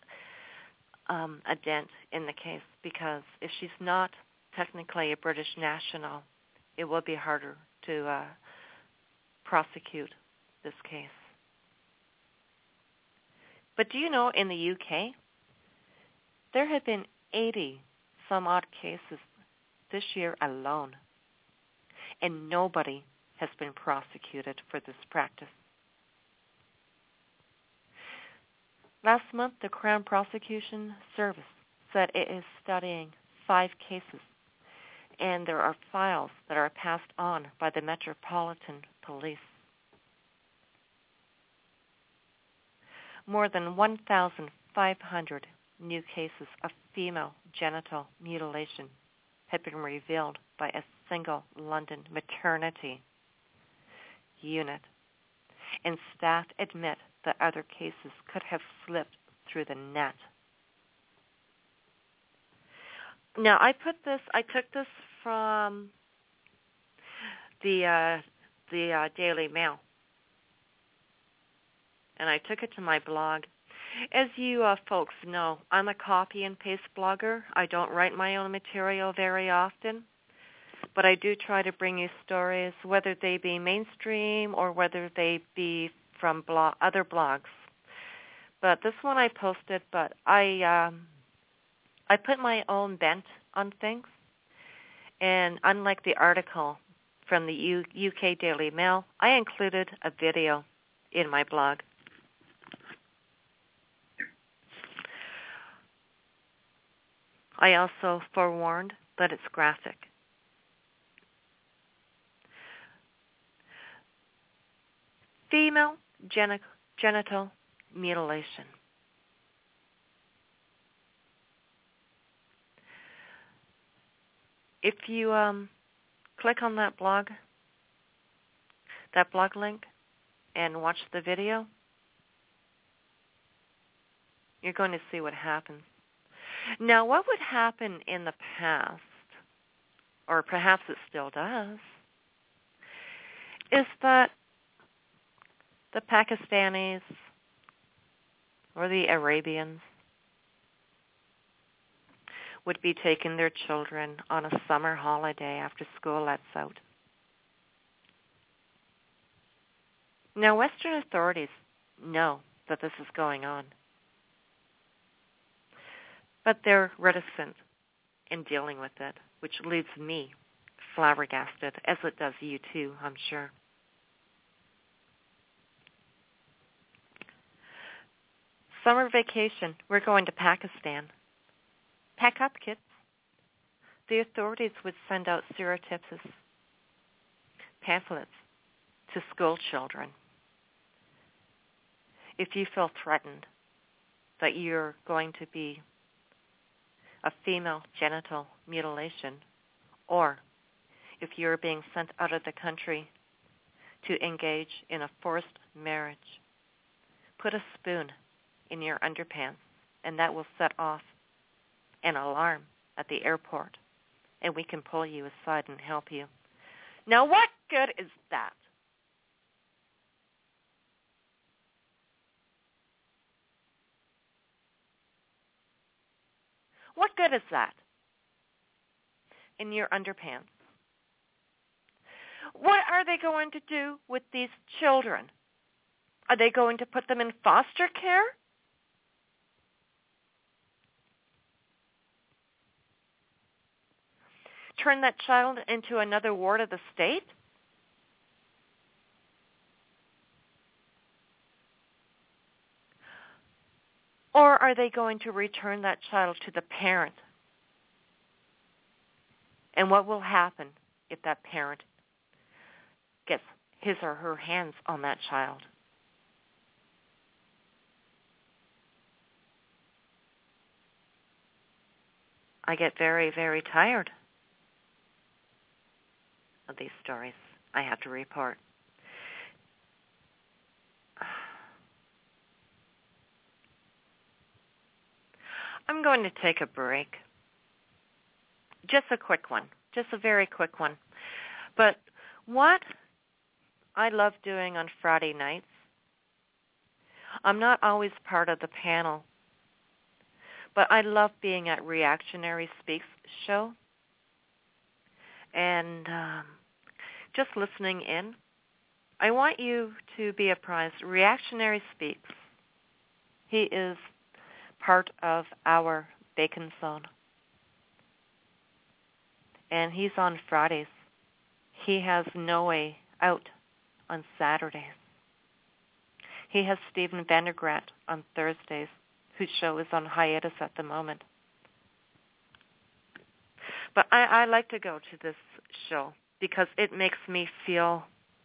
a dent in the case, because if she's not technically a British national, it will be harder to prosecute this case. But do you know, in the UK, there have been 80 some odd cases this year alone, and nobody has been prosecuted for this practice. Last month, the Crown Prosecution Service said it is studying 5 cases, and there are files that are passed on by the Metropolitan Police. More than 1,500 new cases of female genital mutilation have been revealed by a single London maternity unit, and staff admit that other cases could have slipped through the net. Now, I took this from the Daily Mail, and I took it to my blog. As you folks know, I'm a copy and paste blogger. I don't write my own material very often, but I do try to bring you stories, whether they be mainstream or whether they be from other blogs. But this one I posted, but I put my own bent on things. And unlike the article from the UK Daily Mail, I included a video in my blog. I also forewarned that it's graphic. Female genital mutilation. If you click on that blog link, and watch the video, you're going to see what happens. Now, what would happen in the past, or perhaps it still does, is that the Pakistanis or the Arabians would be taking their children on a summer holiday after school lets out. Now, Western authorities know that this is going on, but they're reticent in dealing with it, which leaves me flabbergasted, as it does you too, I'm sure. Summer vacation, we're going to Pakistan. Pack up, kids. The authorities would send out surreptitious pamphlets to school children. If you feel threatened that you're going to be a female genital mutilation, or if you're being sent out of the country to engage in a forced marriage, put a spoon in your underpants, and that will set off an alarm at the airport, and we can pull you aside and help you. Now, what good is that? What good is that in your underpants? What are they going to do with these children? Are they going to put them in foster care? Turn that child into another ward of the state? Or are they going to return that child to the parent? And what will happen if that parent gets his or her hands on that child? I get very, very tired of these stories I have to report. I'm going to take a break. Just a quick one. Just a very quick one. But what I love doing on Friday nights, I'm not always part of the panel, but I love being at Reactionary Speaks show and just listening in. I want you to be apprised. Reactionary Speaks. He is part of our Bacon Zone. And he's on Fridays. He has No Way Out on Saturdays. He has Stephen Vandergraat on Thursdays, whose show is on hiatus at the moment. But I like to go to this show because it makes me feel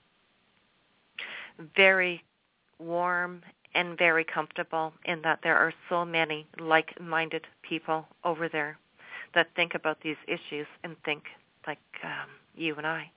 very warm and very comfortable in that there are so many like-minded people over there that think about these issues and think like you and I.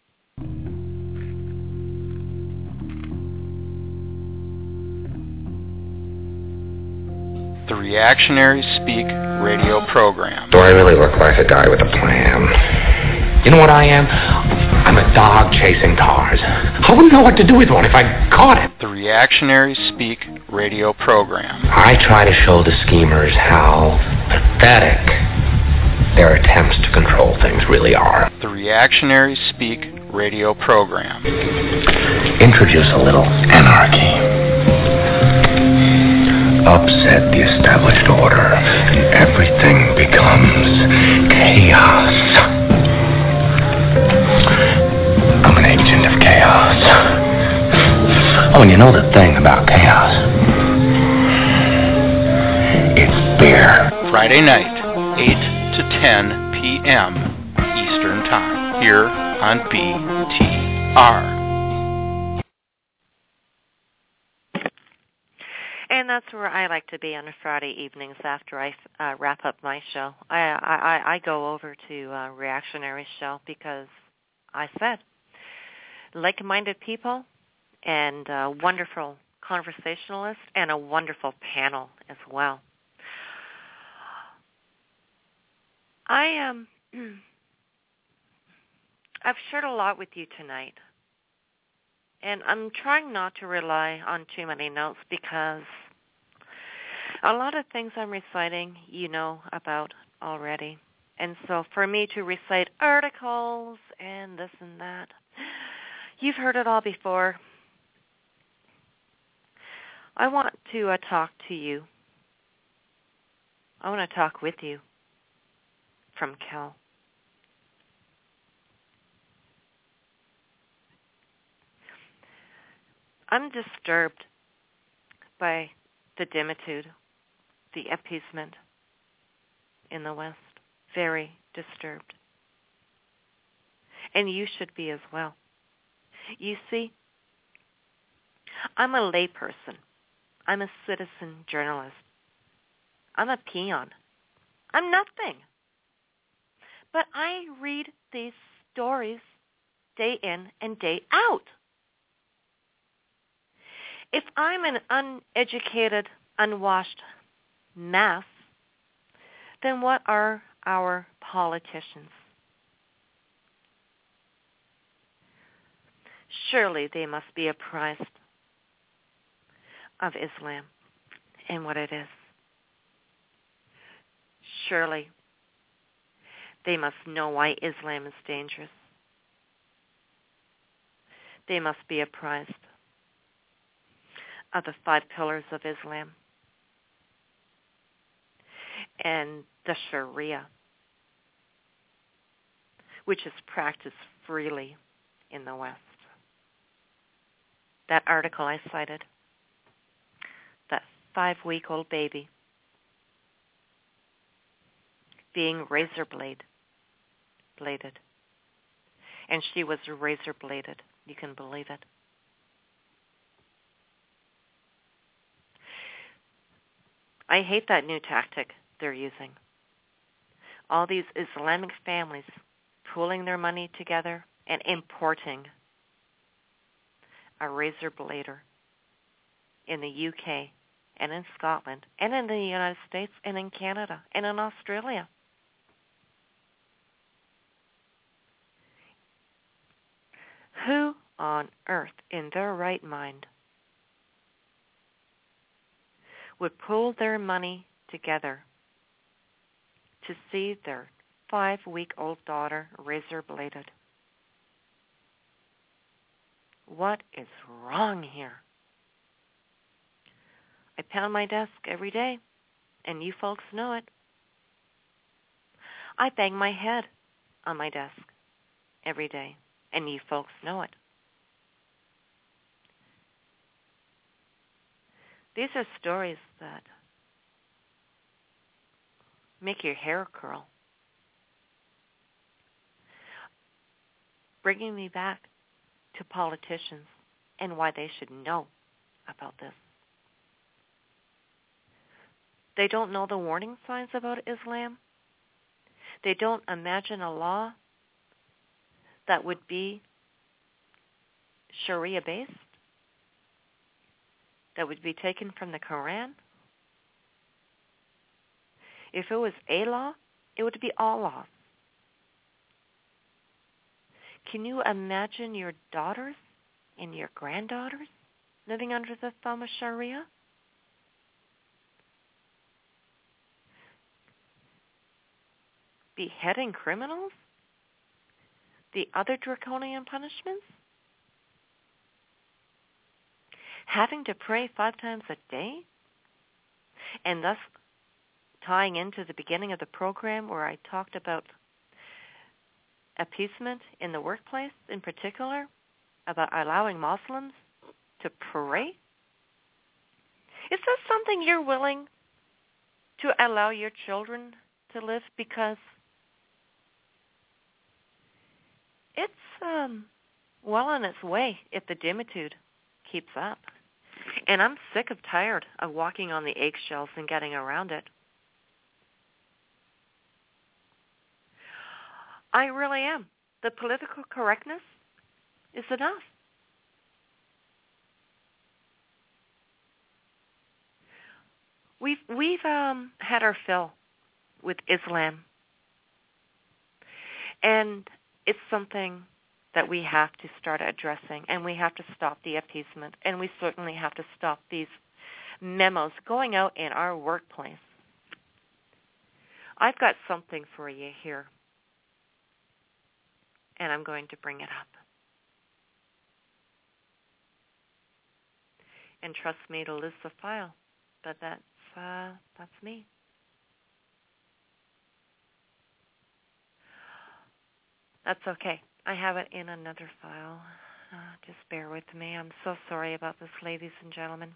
The Reactionary Speak radio program. Do I really look like a guy with a plan? You know what I am? I'm a dog chasing cars. I wouldn't know what to do with one if I caught it. The Reactionary Speak radio program. I try to show the schemers how pathetic their attempts to control things really are. The Reactionary Speak radio program. Introduce a little anarchy. Upset the established order, and everything becomes chaos. I'm an agent of chaos. Oh, and you know the thing about chaos? It's beer. Friday night, 8 to 10 p.m. Eastern Time, here on BTR. And that's where I like to be on Friday evenings after I wrap up my show. I go over to Reactionary's show because I said like-minded people and a wonderful conversationalist and a wonderful panel as well. I've shared a lot with you tonight, and I'm trying not to rely on too many notes because a lot of things I'm reciting you know about already. And so for me to recite articles and this and that, you've heard it all before. I want to talk to you. I want to talk with you from Kel. I'm disturbed by the dimitude, the appeasement in the West. Very disturbed. And you should be as well. You see, I'm a layperson. I'm a citizen journalist. I'm a peon. I'm nothing. But I read these stories day in and day out. If I'm an uneducated, unwashed mass, then what are our politicians? Surely they must be apprised of Islam and what it is. Surely they must know why Islam is dangerous. They must be apprised of the 5 pillars of Islam and the Sharia, which is practiced freely in the West. That article I cited, that 5-week-old baby being bladed. And she was razor bladed. You can believe it. I hate that new tactic they're using. All these Islamic families pooling their money together and importing a razor blader in the UK and in Scotland and in the United States and in Canada and in Australia. Who on earth in their right mind would pool their money together to see their 5-week-old daughter razor bladed? What is wrong here? I pound my desk every day, and you folks know it. I bang my head on my desk every day, and you folks know it. These are stories that make your hair curl. Bringing me back to politicians and why they should know about this. They don't know the warning signs about Islam. They don't imagine a law that would be Sharia-based, that would be taken from the Quran. If it was a law, it would be all laws. Can you imagine your daughters and your granddaughters living under the thumb of Sharia? Beheading criminals? the other draconian punishments? Having to pray 5 times a day? And thus tying into the beginning of the program where I talked about appeasement in the workplace in particular, about allowing Muslims to pray? Is this something you're willing to allow your children to live? Because it's well on its way if the dimitude keeps up. And I'm sick of tired of walking on the eggshells and getting around it. I really am. The political correctness is enough. We've had our fill with Islam, and it's something that we have to start addressing, and we have to stop the appeasement, and we certainly have to stop these memos going out in our workplace. I've got something for you here, and I'm going to bring it up. And trust me, it'll lose the file, but that's me. That's okay. I have it in another file. Just bear with me. I'm so sorry about this, ladies and gentlemen.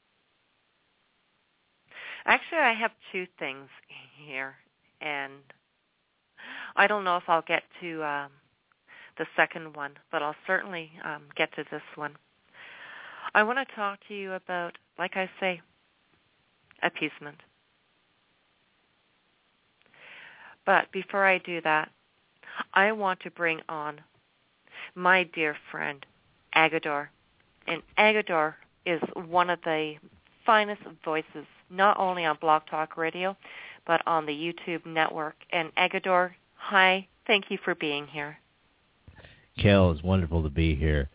Actually, I have 2 things here, and I don't know if I'll get to the second one, but I'll certainly get to this one. I want to talk to you about, like I say, appeasement. But before I do that, I want to bring on my dear friend, Agador. And Agador is one of the finest voices, not only on Blog Talk Radio, but on the YouTube network. And Agador, hi, thank you for being here. Kel, it's wonderful to be here.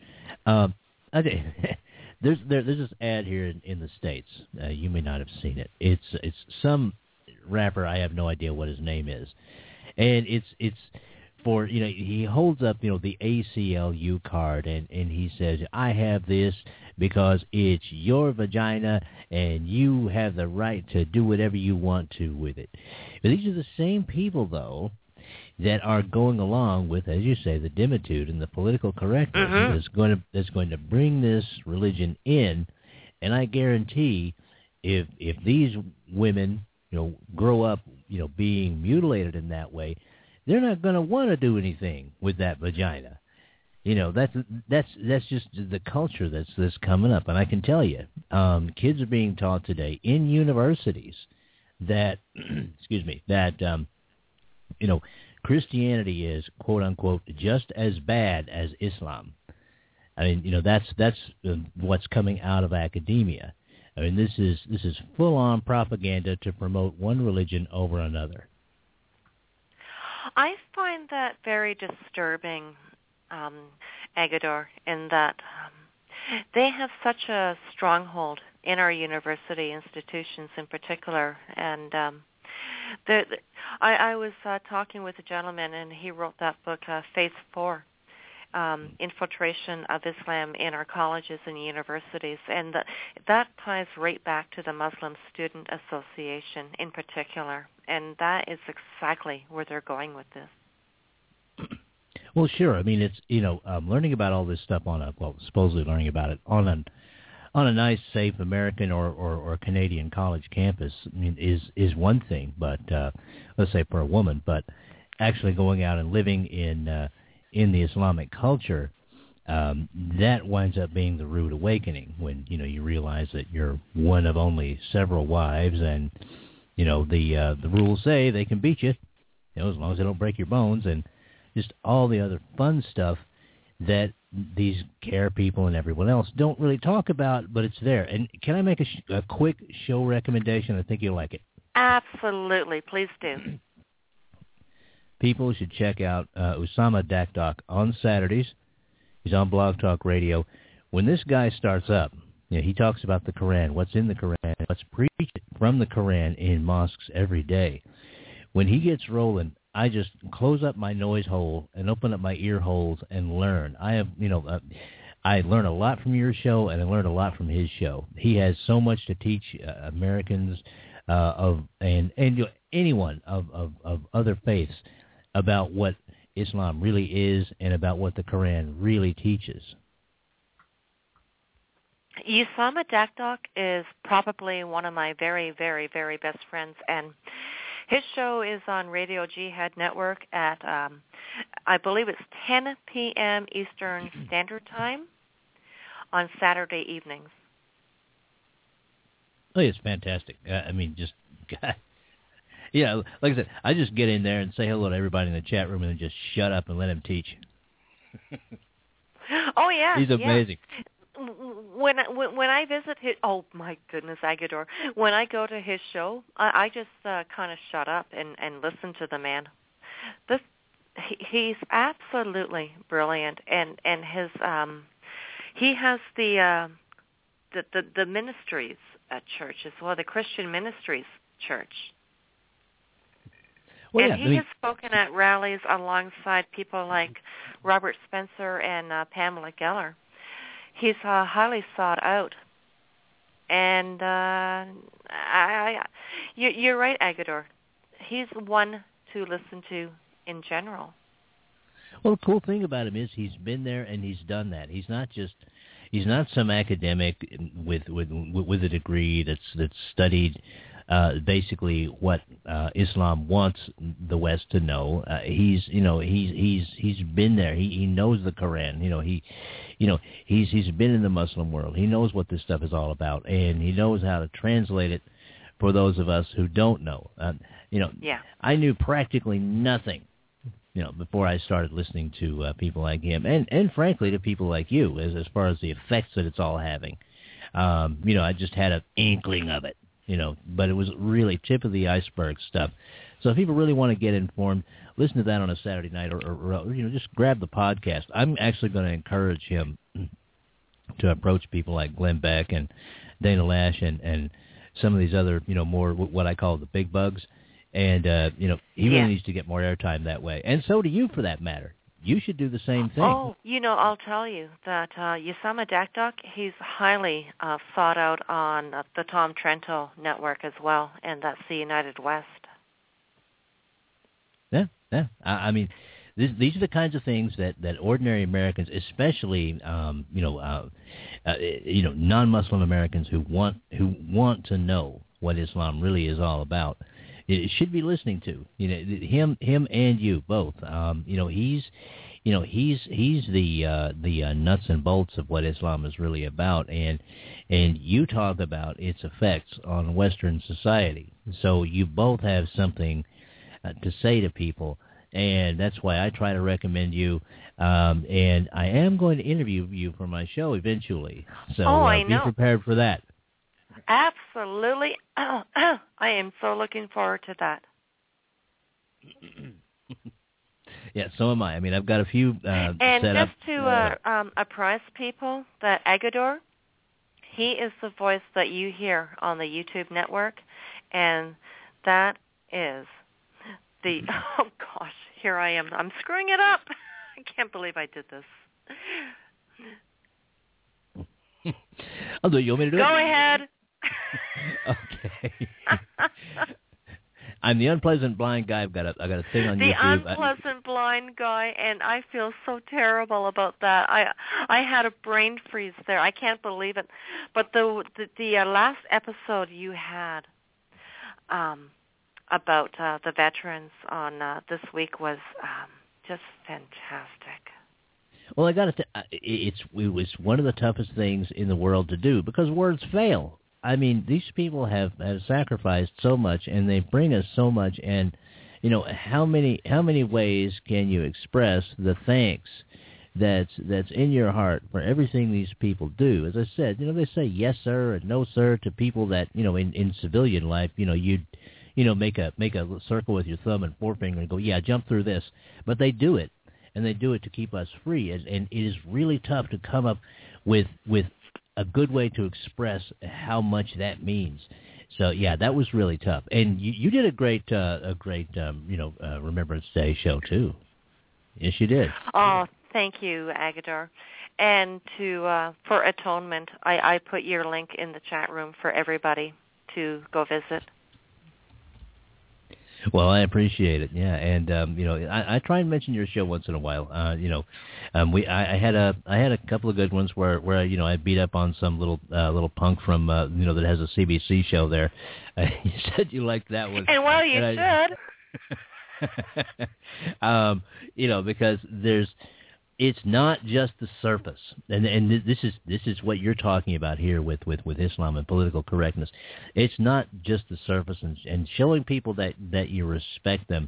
There's this ad here in the States. You may not have seen it. It's some rapper. I have no idea what his name is, and it's for, he holds up, the ACLU card, and he says, I have this because it's your vagina, and you have the right to do whatever you want to with it. But these are the same people, though, that are going along with, as you say, the dimitude and the political correctness that's going to bring this religion in. And I guarantee if these women, grow up, being mutilated in that way, they're not going to want to do anything with that vagina. That's just the culture that's coming up. And I can tell you, kids are being taught today in universities that, Christianity is, quote unquote, just as bad as Islam. I mean, that's what's coming out of academia. I mean, this is full-on propaganda to promote one religion over another. I find that very disturbing, Agador, in that they have such a stronghold in our university institutions in particular. And I was talking with a gentleman, and he wrote that book, Phase 4, Infiltration of Islam in Our Colleges and Universities. And that ties right back to the Muslim Student Association in particular. And that is exactly where they're going with this. Well, sure. I mean, it's, learning about all this stuff supposedly learning about it on a nice, safe American or Canadian college campus, I mean, is one thing. But let's say for a woman, but actually going out and living in the Islamic culture, that winds up being the rude awakening when you realize that you're one of only several wives, and the rules say they can beat you, as long as they don't break your bones, and just all the other fun stuff that these care people and everyone else don't really talk about, but it's there. And can I make a quick show recommendation? I think you'll like it. Absolutely. Please do. People should check out Usama Dakdok on Saturdays. He's on Blog Talk Radio. When this guy starts up, he talks about the Quran, what's in the Quran, what's preached from the Quran in mosques every day. When he gets rolling, I just close up my noise hole and open up my ear holes and learn. I have, I learn a lot from your show, and I learn a lot from his show. He has so much to teach Americans and anyone of other faiths about what Islam really is and about what the Quran really teaches. Usama Dakdok is probably one of my very, very, very best friends, and his show is on Radio Jihad Network at, I believe it's 10 p.m. Eastern Standard Time on Saturday evenings. Oh, it's fantastic. Just, yeah, like I said, I just get in there and say hello to everybody in the chat room and then just shut up and let him teach. Oh, yeah. He's amazing. Yeah. When I visit his, oh my goodness, Agador, when I go to his show, I just kind of shut up and listen to the man. He's absolutely brilliant, and his he has the ministries at church as well, the Christian Ministries Church. Well, and he has spoken at rallies alongside people like Robert Spencer and Pamela Geller. He's highly sought out, and you're right, Agador. He's one to listen to in general. Well, the cool thing about him is he's been there and he's done that. He's not some academic with a degree that's studied basically what Islam wants the West to know. He's been there. He knows the Quran. He's been in the Muslim world. He knows what this stuff is all about, and he knows how to translate it for those of us who don't know. Yeah. I knew practically nothing, before I started listening to people like him, and frankly to people like you, as far as the effects that it's all having. I just had an inkling of it. But it was really tip of the iceberg stuff. So if people really want to get informed, listen to that on a Saturday night, or just grab the podcast. I'm actually going to encourage him to approach people like Glenn Beck and Dana Lash and some of these other, more what I call the big bugs. And, he really needs to get more airtime that way. And so do you, for that matter. You should do the same thing. Oh, I'll tell you that Usama Dakdok, he's highly sought out on the Tom Trento network as well, and that's the United West. Yeah. These are the kinds of things that ordinary Americans, especially non-Muslim Americans who want to know what Islam really is all about, it should be listening to. Him and you both. He's the nuts and bolts of what Islam is really about, and you talk about its effects on Western society. So you both have something to say to people, and that's why I try to recommend you. And I am going to interview you for my show eventually. So be prepared for that. Absolutely. I am so looking forward to that. Yeah, so am I. I've got a few and set up. And just to apprise people that Agador, he is the voice that you hear on the YouTube network, and that is the, oh gosh, here I am. I'm screwing it up. I can't believe I did this. Although you want me to do it? Go ahead. Okay. I'm the unpleasant blind guy. I got a thing on YouTube. The unpleasant blind guy, and I feel so terrible about that. I had a brain freeze there. I can't believe it. But the last episode you had about the veterans on this week was just fantastic. Well, I got to. It was one of the toughest things in the world to do because words fail. These people have sacrificed so much, and they bring us so much. And how many ways can you express the thanks that's in your heart for everything these people do? As I said, they say yes sir and no sir to people that in civilian life, you'd make a circle with your thumb and forefinger and go, yeah, jump through this. But they do it, and they do it to keep us free. And it is really tough to come up with a good way to express how much that means. So yeah, that was really tough. And you did a great Remembrance Day show too. Yes, you did. Oh, thank you, Agador. And for Atonement, I put your link in the chat room for everybody to go visit. Well, I appreciate it. Yeah, and I try and mention your show once in a while. I had a couple of good ones where I beat up on some little punk from that has a CBC show there. You said you liked that one. And well, you should. Because it's not just the surface, and this is what you're talking about here with Islam and political correctness. It's not just the surface and showing people that you respect them.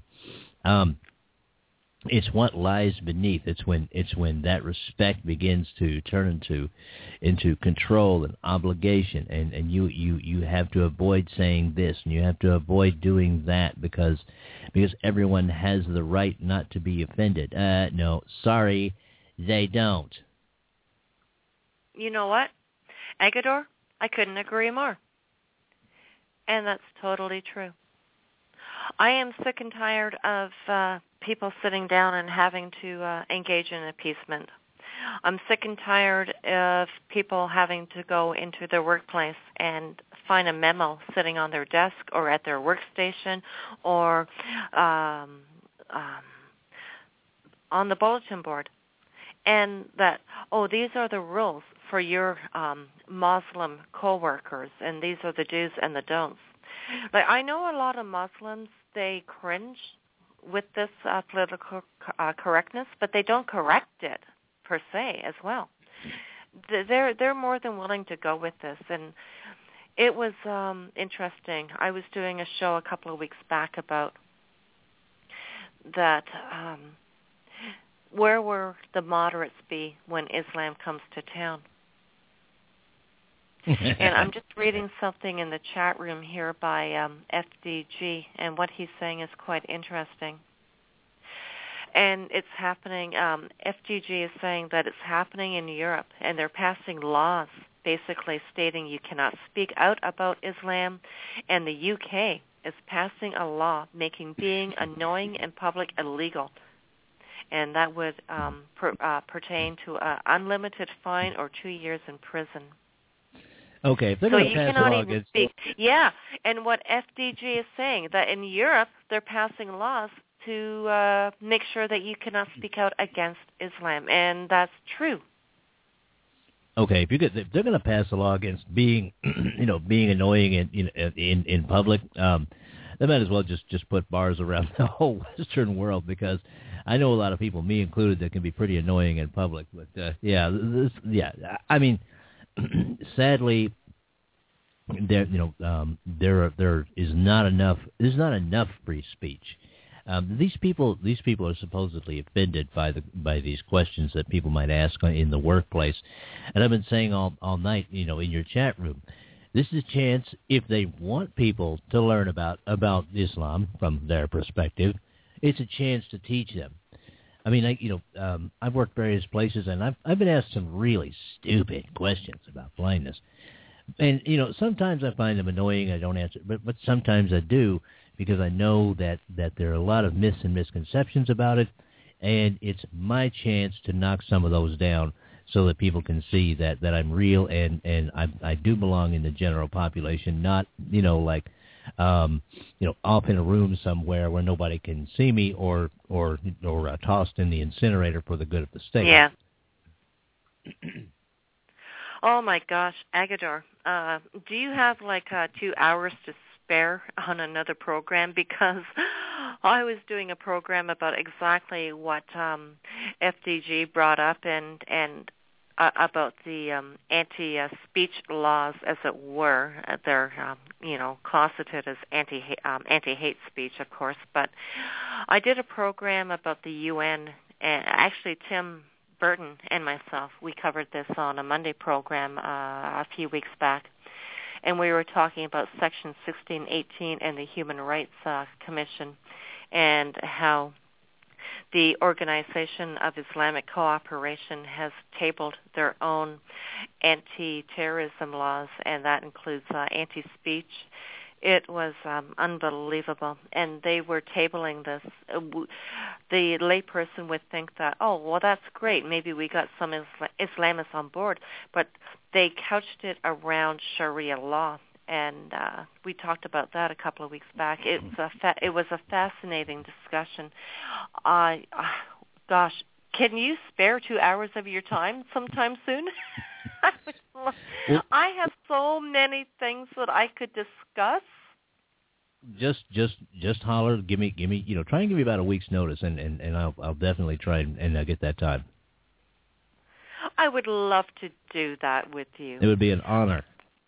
It's what lies beneath. It's when that respect begins to turn into control and obligation, and you have to avoid saying this and you have to avoid doing that because everyone has the right not to be offended. No, sorry, they don't. You know what, Agador? I couldn't agree more. And that's totally true. I am sick and tired of people sitting down and having to engage in appeasement. I'm sick and tired of people having to go into their workplace and find a memo sitting on their desk or at their workstation or on the bulletin board. And that, these are the rules for your Muslim coworkers, and these are the do's and the don'ts. Like, I know a lot of Muslims, they cringe with this political correctness, but they don't correct it per se as well. They're more than willing to go with this, and it was interesting. I was doing a show a couple of weeks back about that. Where will the moderates be when Islam comes to town? And I'm just reading something in the chat room here by FDG, and what he's saying is quite interesting. And it's happening, FDG is saying that it's happening in Europe, and they're passing laws basically stating you cannot speak out about Islam, and the UK is passing a law making being annoying in public illegal. And that would pertain to an unlimited fine or 2 years in prison. Okay, if they're so going you to pass cannot a law even against... speak. Yeah, and what FDG is saying, that in Europe they're passing laws to make sure that you cannot speak out against Islam, and that's true. Okay, if they're going to pass a law against being, being annoying in public, they might as well just put bars around the whole Western world, because I know a lot of people, me included, that can be pretty annoying in public. But I mean, sadly, there is not enough. There's not enough free speech. These people are supposedly offended by these questions that people might ask in the workplace, and I've been saying all night, in your chat room, this is a chance, if they want people to learn about Islam from their perspective, it's a chance to teach them. I mean, I've worked various places, and I've been asked some really stupid questions about blindness, and sometimes I find them annoying. I don't answer, but sometimes I do, because I know that there are a lot of myths and misconceptions about it, and it's my chance to knock some of those down so that people can see that I'm real and I do belong in the general population, not off in a room somewhere where nobody can see me or tossed in the incinerator for the good of the state. Yeah. Oh my gosh, Agador, do you have 2 hours to spare on another program? Because I was doing a program about exactly what FDG brought up and about the anti-speech laws, as it were. They're closeted as anti-hate speech, of course. But I did a program about the UN, and actually Tim Burton and myself, we covered this on a Monday program a few weeks back. And we were talking about Section 1618 and the Human Rights Commission, and how the Organization of Islamic Cooperation has tabled their own anti-terrorism laws, and that includes anti-speech. It was unbelievable, and they were tabling this. The layperson would think that, oh, well, that's great. Maybe we got some Islamists on board, but they couched it around Sharia law, and we talked about that a couple of weeks back. It was a fascinating discussion. Gosh, can you spare 2 hours of your time sometime soon? I have so many things that I could discuss. Just holler. Give me. Try and give me about a week's notice, and I'll definitely try and get that time. I would love to do that with you. It would be an honor.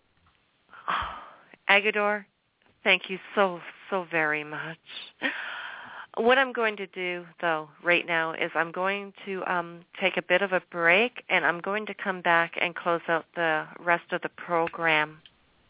Agador, thank you so very much. What I'm going to do, though, right now is I'm going to take a bit of a break, and I'm going to come back and close out the rest of the program.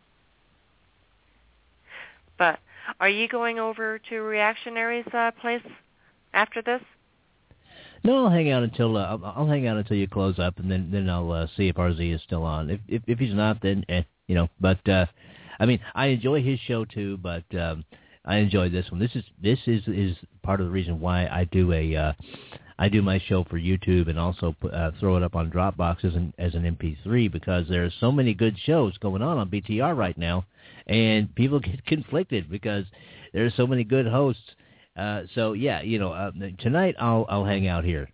But are you going over to Reactionary's place after this? No, I'll hang out until you close up, and then I'll see if RZ is still on. If he's not, then But I mean, I enjoy his show too, but I enjoy this one. This is part of the reason why I do my show for YouTube and also throw it up on Dropbox as an MP3, because there's so many good shows going on BTR right now, and people get conflicted because there's so many good hosts. So yeah, tonight I'll hang out here.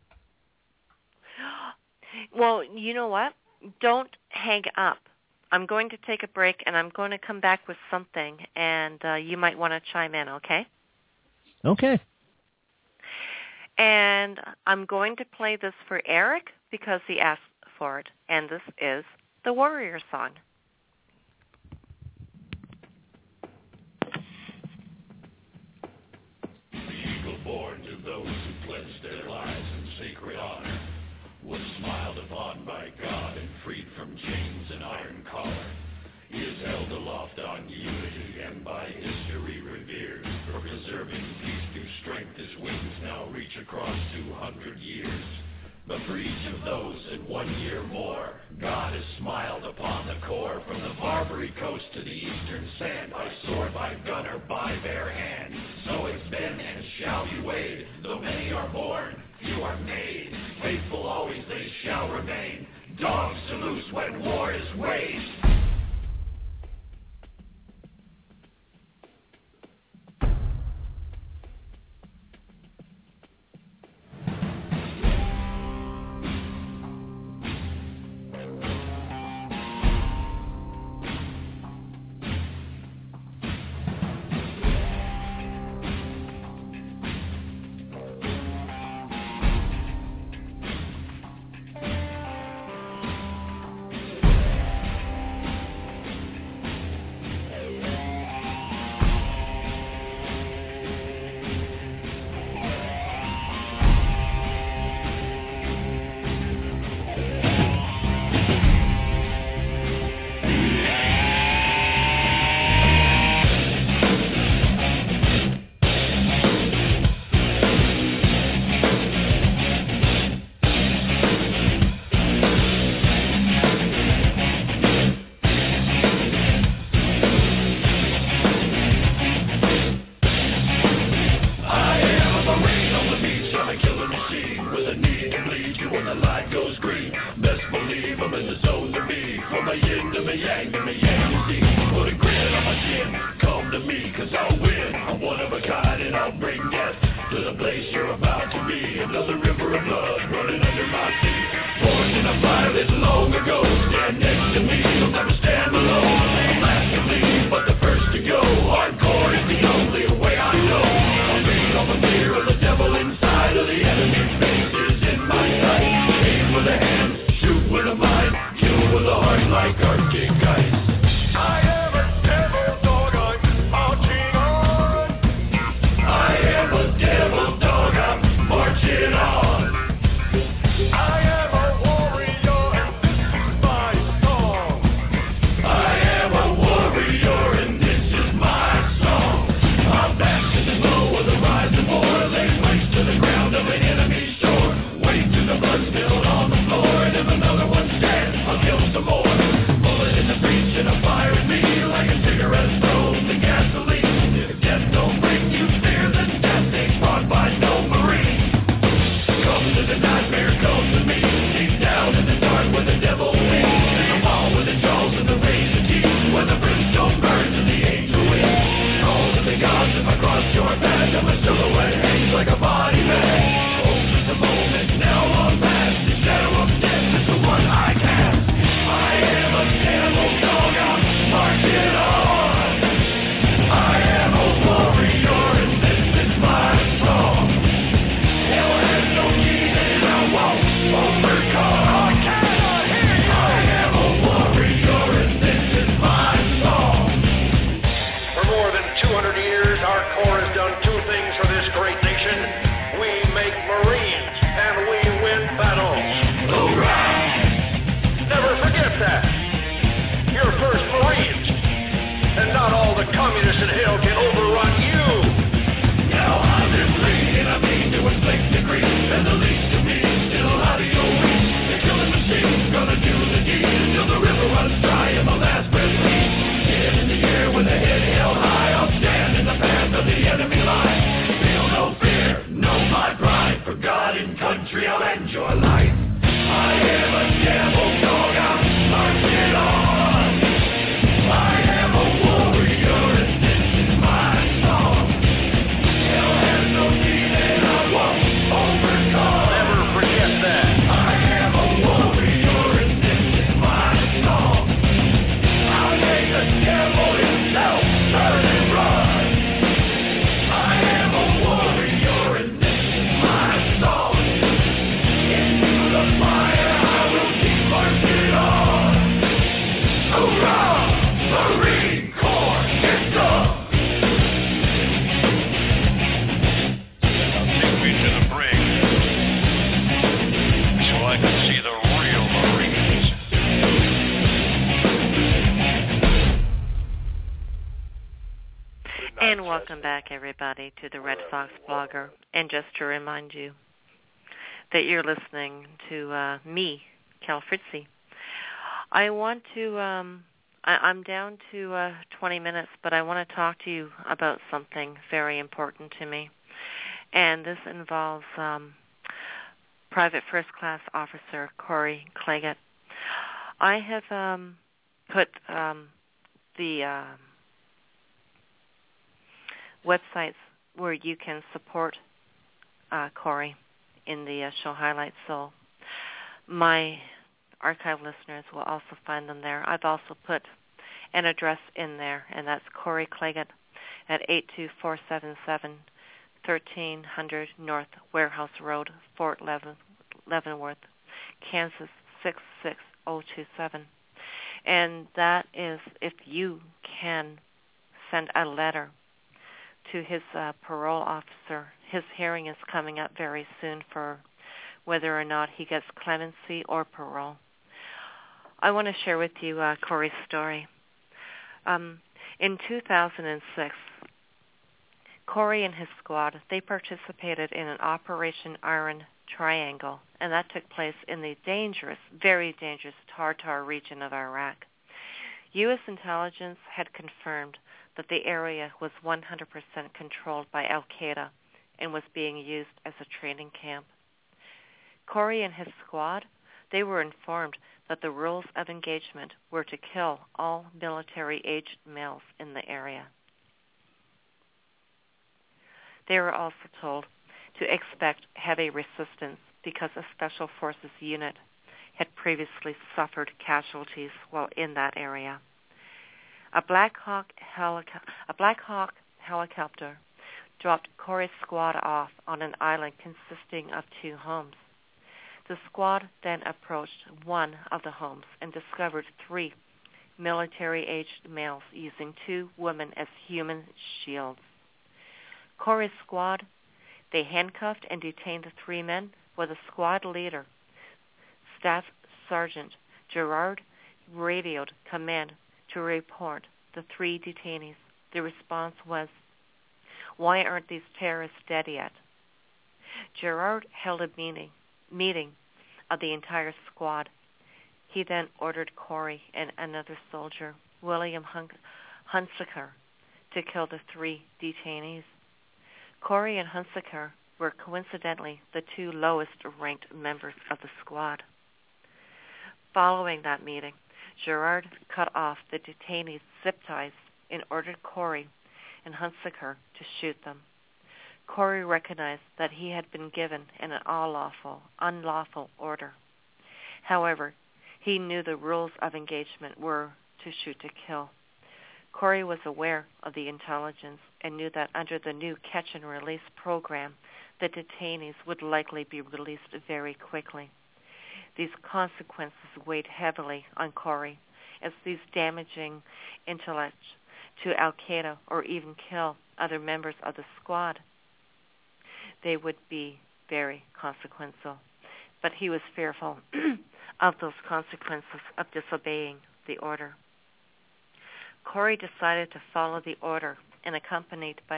Well, you know what? Don't hang up. I'm going to take a break, and I'm going to come back with something, and you might want to chime in, okay? Okay. And I'm going to play this for Eric because he asked for it, and this is the Warrior Song. The eagle born to those who pledged their lives in sacred honor was smiled upon by God and freed from chains and iron collar. He is held aloft on unity and by history revered for preserving peace through strength. His wings now reach across 200 years. But for each of those in 1 year more, God has smiled upon the Corps, from the Barbary coast to the eastern sand, by sword, by gun, or by bare hand. So it's been and shall be weighed. Though many are born, few are made. Faithful always they shall remain. Dogs to loose when war is waged. I am a warrior and this is my song. Corps has done two things for this great nation. We make Marines, and we win battles. Hoorah! Never forget that. You're first Marines, and not all the communists in hell can overrun you. Now I'm in free, and I mean to inflict degree, and the least of me is still out of your reach. The killing machine gonna do the deed until the river runs dry and my last breath leaves. Head in the air with a head held high, I'll stand in the path of the enemy line. Feel no fear, know my pride. For God and country, I'll end your life. I am a devil dog, I'm marching on. I am a warrior, and this is my song. Hell has no demon, I won't overcome. Never forget that. I am a warrior, and this is my song. I'll make the devil himself turn and run. I am a warrior, and this is my song. Into the fire I will keep marching on. Hoorah! Marine Corps, it's up! Take me to the brig, so I can see the real Marines. And welcome back, everybody, to the Red Fox Blogger. And just to remind you that you're listening to me, Cal Fritzy. I want to, I'm down to 20 minutes, but I want to talk to you about something very important to me. And this involves Private First Class Officer Corey Claggett. I have put the websites where you can support Corey in the show highlights, so my archive listeners will also find them there. I've also put an address in there, and that's Corey Claggett at 82477 1300 North Warehouse Road, Fort Leavenworth, Kansas 66027. And that is if you can send a letter to his parole officer. His hearing is coming up very soon for whether or not he gets clemency or parole. I want to share with you Corey's story. In 2006, Corey and his squad, they participated in an Operation Iron Triangle, and that took place in the dangerous, very dangerous Tartar region of Iraq. U.S. intelligence had confirmed that the area was 100% controlled by Al-Qaeda and was being used as a training camp. Corey and his squad, they were informed that the rules of engagement were to kill all military-aged males in the area. They were also told to expect heavy resistance because a Special Forces unit had previously suffered casualties while in that area. A Black Hawk helicopter dropped Corey's squad off on an island consisting of 2 homes. The squad then approached one of the homes and discovered 3 military-aged males using 2 women as human shields. Corey's squad, they handcuffed and detained the 3 men, while the squad leader, Staff Sergeant Gerard, radioed command to report the 3 detainees. The response was, "Why aren't these terrorists dead yet?" Gerard held a meeting of the entire squad. He then ordered Corey and another soldier, William Hunsaker, to kill the 3 detainees. Corey and Hunsaker were coincidentally the 2 lowest-ranked members of the squad. Following that meeting, Gerard cut off the detainees' zip ties and ordered Corey and Hunsaker to shoot them. Corey recognized that he had been given an unlawful order. However, he knew the rules of engagement were to shoot to kill. Corey was aware of the intelligence and knew that under the new catch-and-release program, the detainees would likely be released very quickly. These consequences weighed heavily on Corey, as these damaging intellect to Al-Qaeda or even kill other members of the squad, they would be very consequential. But he was fearful of those consequences of disobeying the order. Corey decided to follow the order, and accompanied by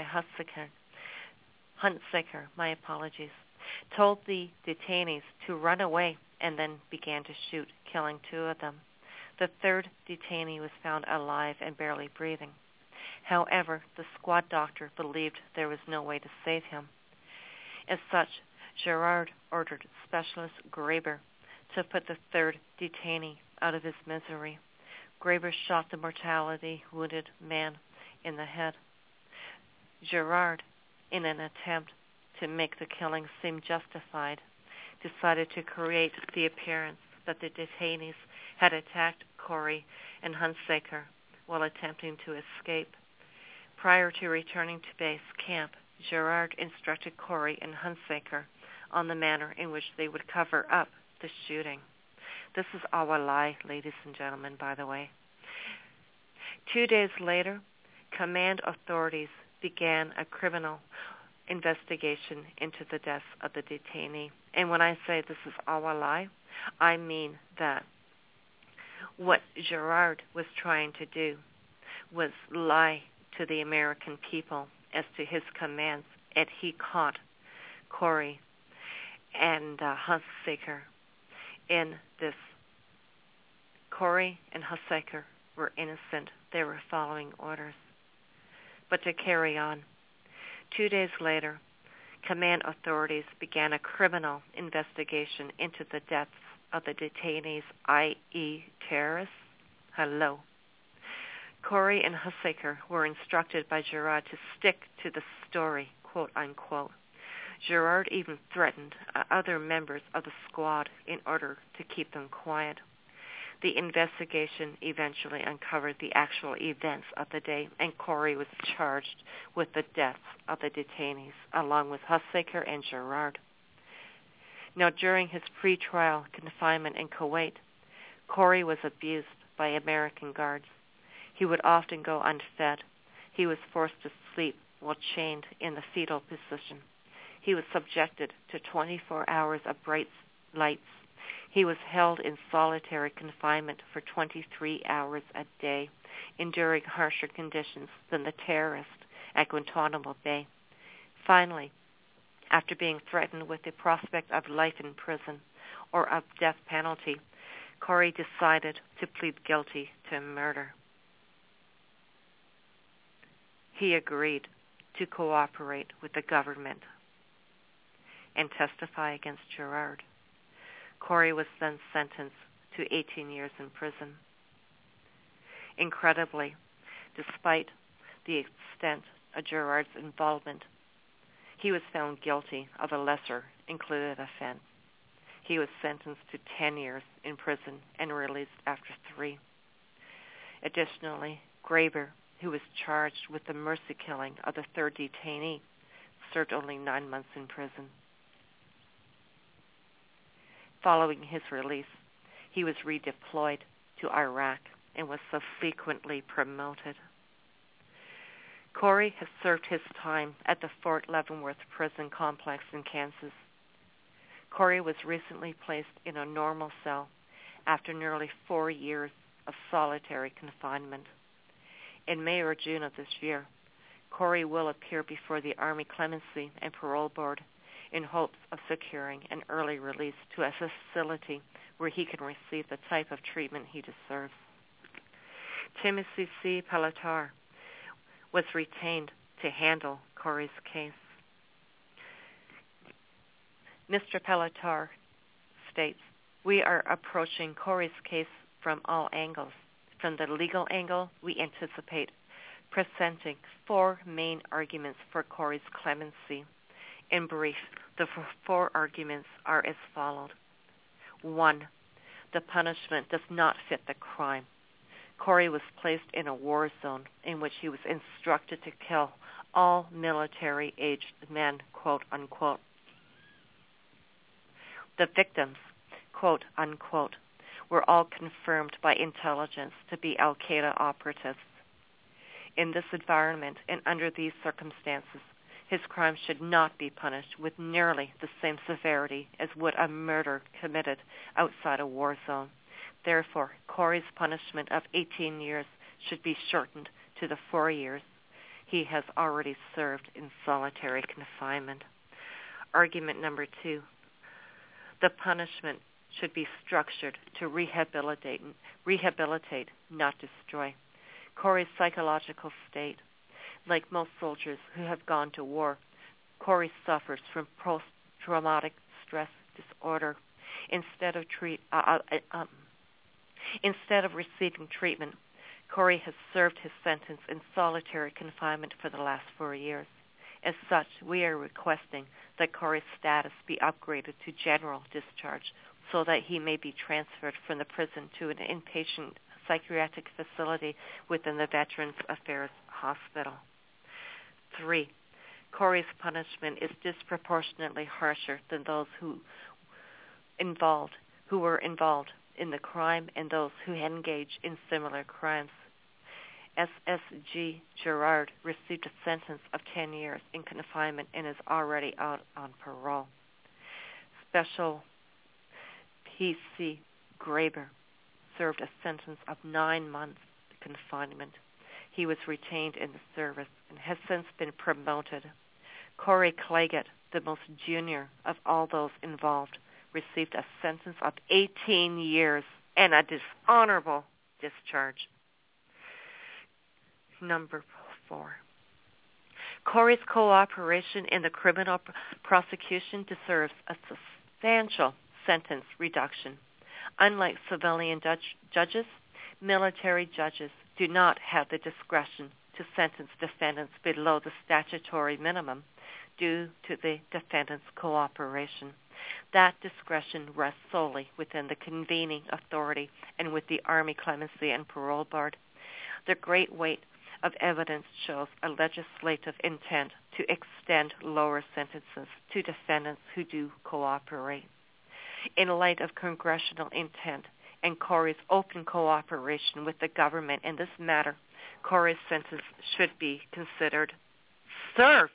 Hunsaker, my apologies, told the detainees to run away and then began to shoot, killing 2 of them. The 3rd detainee was found alive and barely breathing. However, the squad doctor believed there was no way to save him. As such, Gerard ordered Specialist Graber to put the 3rd detainee out of his misery. Graber shot the mortally wounded man in the head. Gerard, in an attempt to make the killing seem justified, decided to create the appearance that the detainees had attacked Corey and Hunsaker while attempting to escape. Prior to returning to base camp, Gerard instructed Corey and Hunsaker on the manner in which they would cover up the shooting. This is all a lie, ladies and gentlemen, by the way. 2 days later, command authorities began a criminal investigation into the deaths of the detainee. And when I say this is all a lie, I mean that what Gerard was trying to do was lie to the American people as to his commands, and he caught Corey and Hunsaker in this. Corey and Hunsaker were innocent. They were following orders. But to carry on, 2 days later, command authorities began a criminal investigation into the deaths of the detainees, i.e. terrorists. Hello. Corey and Hunsaker were instructed by Gerard to stick to the story, quote unquote. Gerard even threatened other members of the squad in order to keep them quiet. The investigation eventually uncovered the actual events of the day, and Corey was charged with the deaths of the detainees, along with Hunsaker and Gerard. Now, during his pre-trial confinement in Kuwait, Corey was abused by American guards. He would often go unfed. He was forced to sleep while chained in the fetal position. He was subjected to 24 hours of bright lights. He was held in solitary confinement for 23 hours a day, enduring harsher conditions than the terrorists at Guantanamo Bay. Finally, after being threatened with the prospect of life in prison or of death penalty, Corey decided to plead guilty to murder. He agreed to cooperate with the government and testify against Gerard. Corey was then sentenced to 18 years in prison. Incredibly, despite the extent of Gerard's involvement, he was found guilty of a lesser included offense. He was sentenced to 10 years in prison and released after 3. Additionally, Graber, who was charged with the mercy killing of the 3rd detainee, served only 9 months in prison. Following his release, he was redeployed to Iraq and was subsequently promoted. Corey has served his time at the Fort Leavenworth prison complex in Kansas. Corey was recently placed in a normal cell after nearly 4 years of solitary confinement. In May or June of this year, Corey will appear before the Army Clemency and Parole Board in hopes of securing an early release to a facility where he can receive the type of treatment he deserves. Timothy C. Pelatar was retained to handle Corey's case. Mr. Pelatar states, "We are approaching Corey's case from all angles. From the legal angle, we anticipate presenting 4 main arguments for Corey's clemency. In brief, the 4 arguments are as follows. 1. The punishment does not fit the crime. Corey was placed in a war zone in which he was instructed to kill all military-aged men, quote unquote. The victims, quote unquote, were all confirmed by intelligence to be Al-Qaeda operatives. In this environment and under these circumstances, his crime should not be punished with nearly the same severity as would a murder committed outside a war zone. Therefore, Corey's punishment of 18 years should be shortened to the 4 years he has already served in solitary confinement. Argument number 2. The punishment should be structured to rehabilitate, not destroy. Corey's psychological state. Like most soldiers who have gone to war, Corey suffers from post-traumatic stress disorder. Instead of receiving treatment, Corey has served his sentence in solitary confinement for the last 4 years. As such, we are requesting that Corey's status be upgraded to general discharge so that he may be transferred from the prison to an inpatient psychiatric facility within the Veterans Affairs Hospital. 3. Corey's punishment is disproportionately harsher than those who were involved in the crime and those who had engaged in similar crimes. S.S.G. Gerard received a sentence of 10 years in confinement and is already out on parole. Special P.C. Graber served a sentence of 9 months confinement. He was retained in the service and has since been promoted. Corey Claggett, the most junior of all those involved, received a sentence of 18 years and a dishonorable discharge. Number 4. Corey's cooperation in the criminal prosecution deserves a substantial sentence reduction. Unlike civilian judges, military judges do not have the discretion to sentence defendants below the statutory minimum due to the defendant's cooperation. That discretion rests solely within the convening authority and with the Army Clemency and Parole Board. The great weight of evidence shows a legislative intent to extend lower sentences to defendants who do cooperate. In light of congressional intent and Corey's open cooperation with the government in this matter, Corey's sentence should be considered served.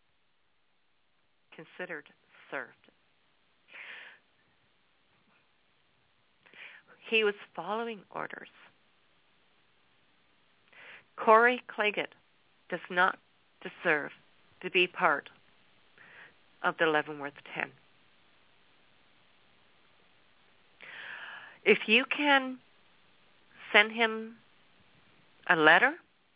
He was following orders. Corey Claggett does not deserve to be part of the Leavenworth 10. If you can send him a letter,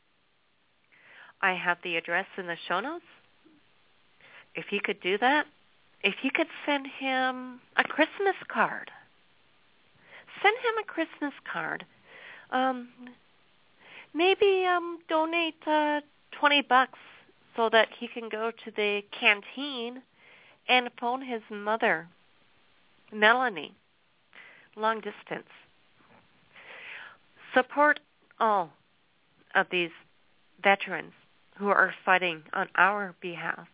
I have the address in the show notes. If you could do that, if you could send him a Christmas card, maybe donate $20 so that he can go to the canteen and phone his mother, Melanie, long distance. Support all of these veterans who are fighting on our behalf.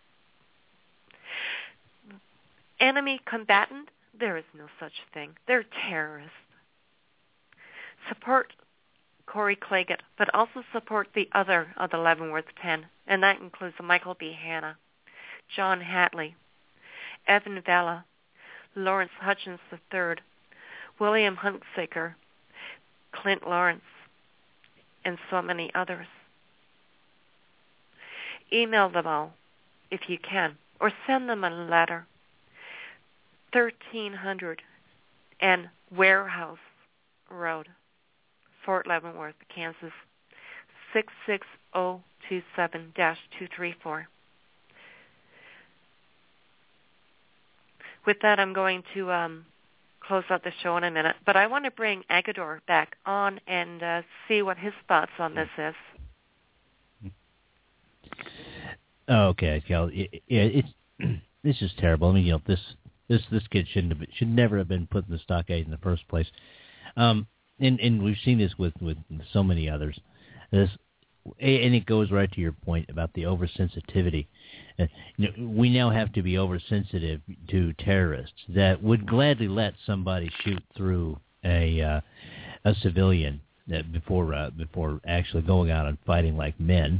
Enemy combatant, there is no such thing. They're terrorists. Support Corey Claggett, but also support the other of the Leavenworth 10, and that includes Michael B. Hanna, John Hatley, Evan Vella, Lawrence Hutchins III, William Hunsaker, Clint Lawrence, and so many others. Email them all if you can, or send them a letter. 1300 and Warehouse Road, Fort Leavenworth, Kansas, 66027-234. With that, I'm going to close out the show in a minute, but I want to bring Agador back on and see what his thoughts on this is. Okay, Cal. It's just terrible. I mean, this kid should never have been put in the stockade in the first place. And we've seen this with so many others. And it goes right to your point about the oversensitivity. We now have to be oversensitive to terrorists that would gladly let somebody shoot through a civilian before actually going out and fighting like men.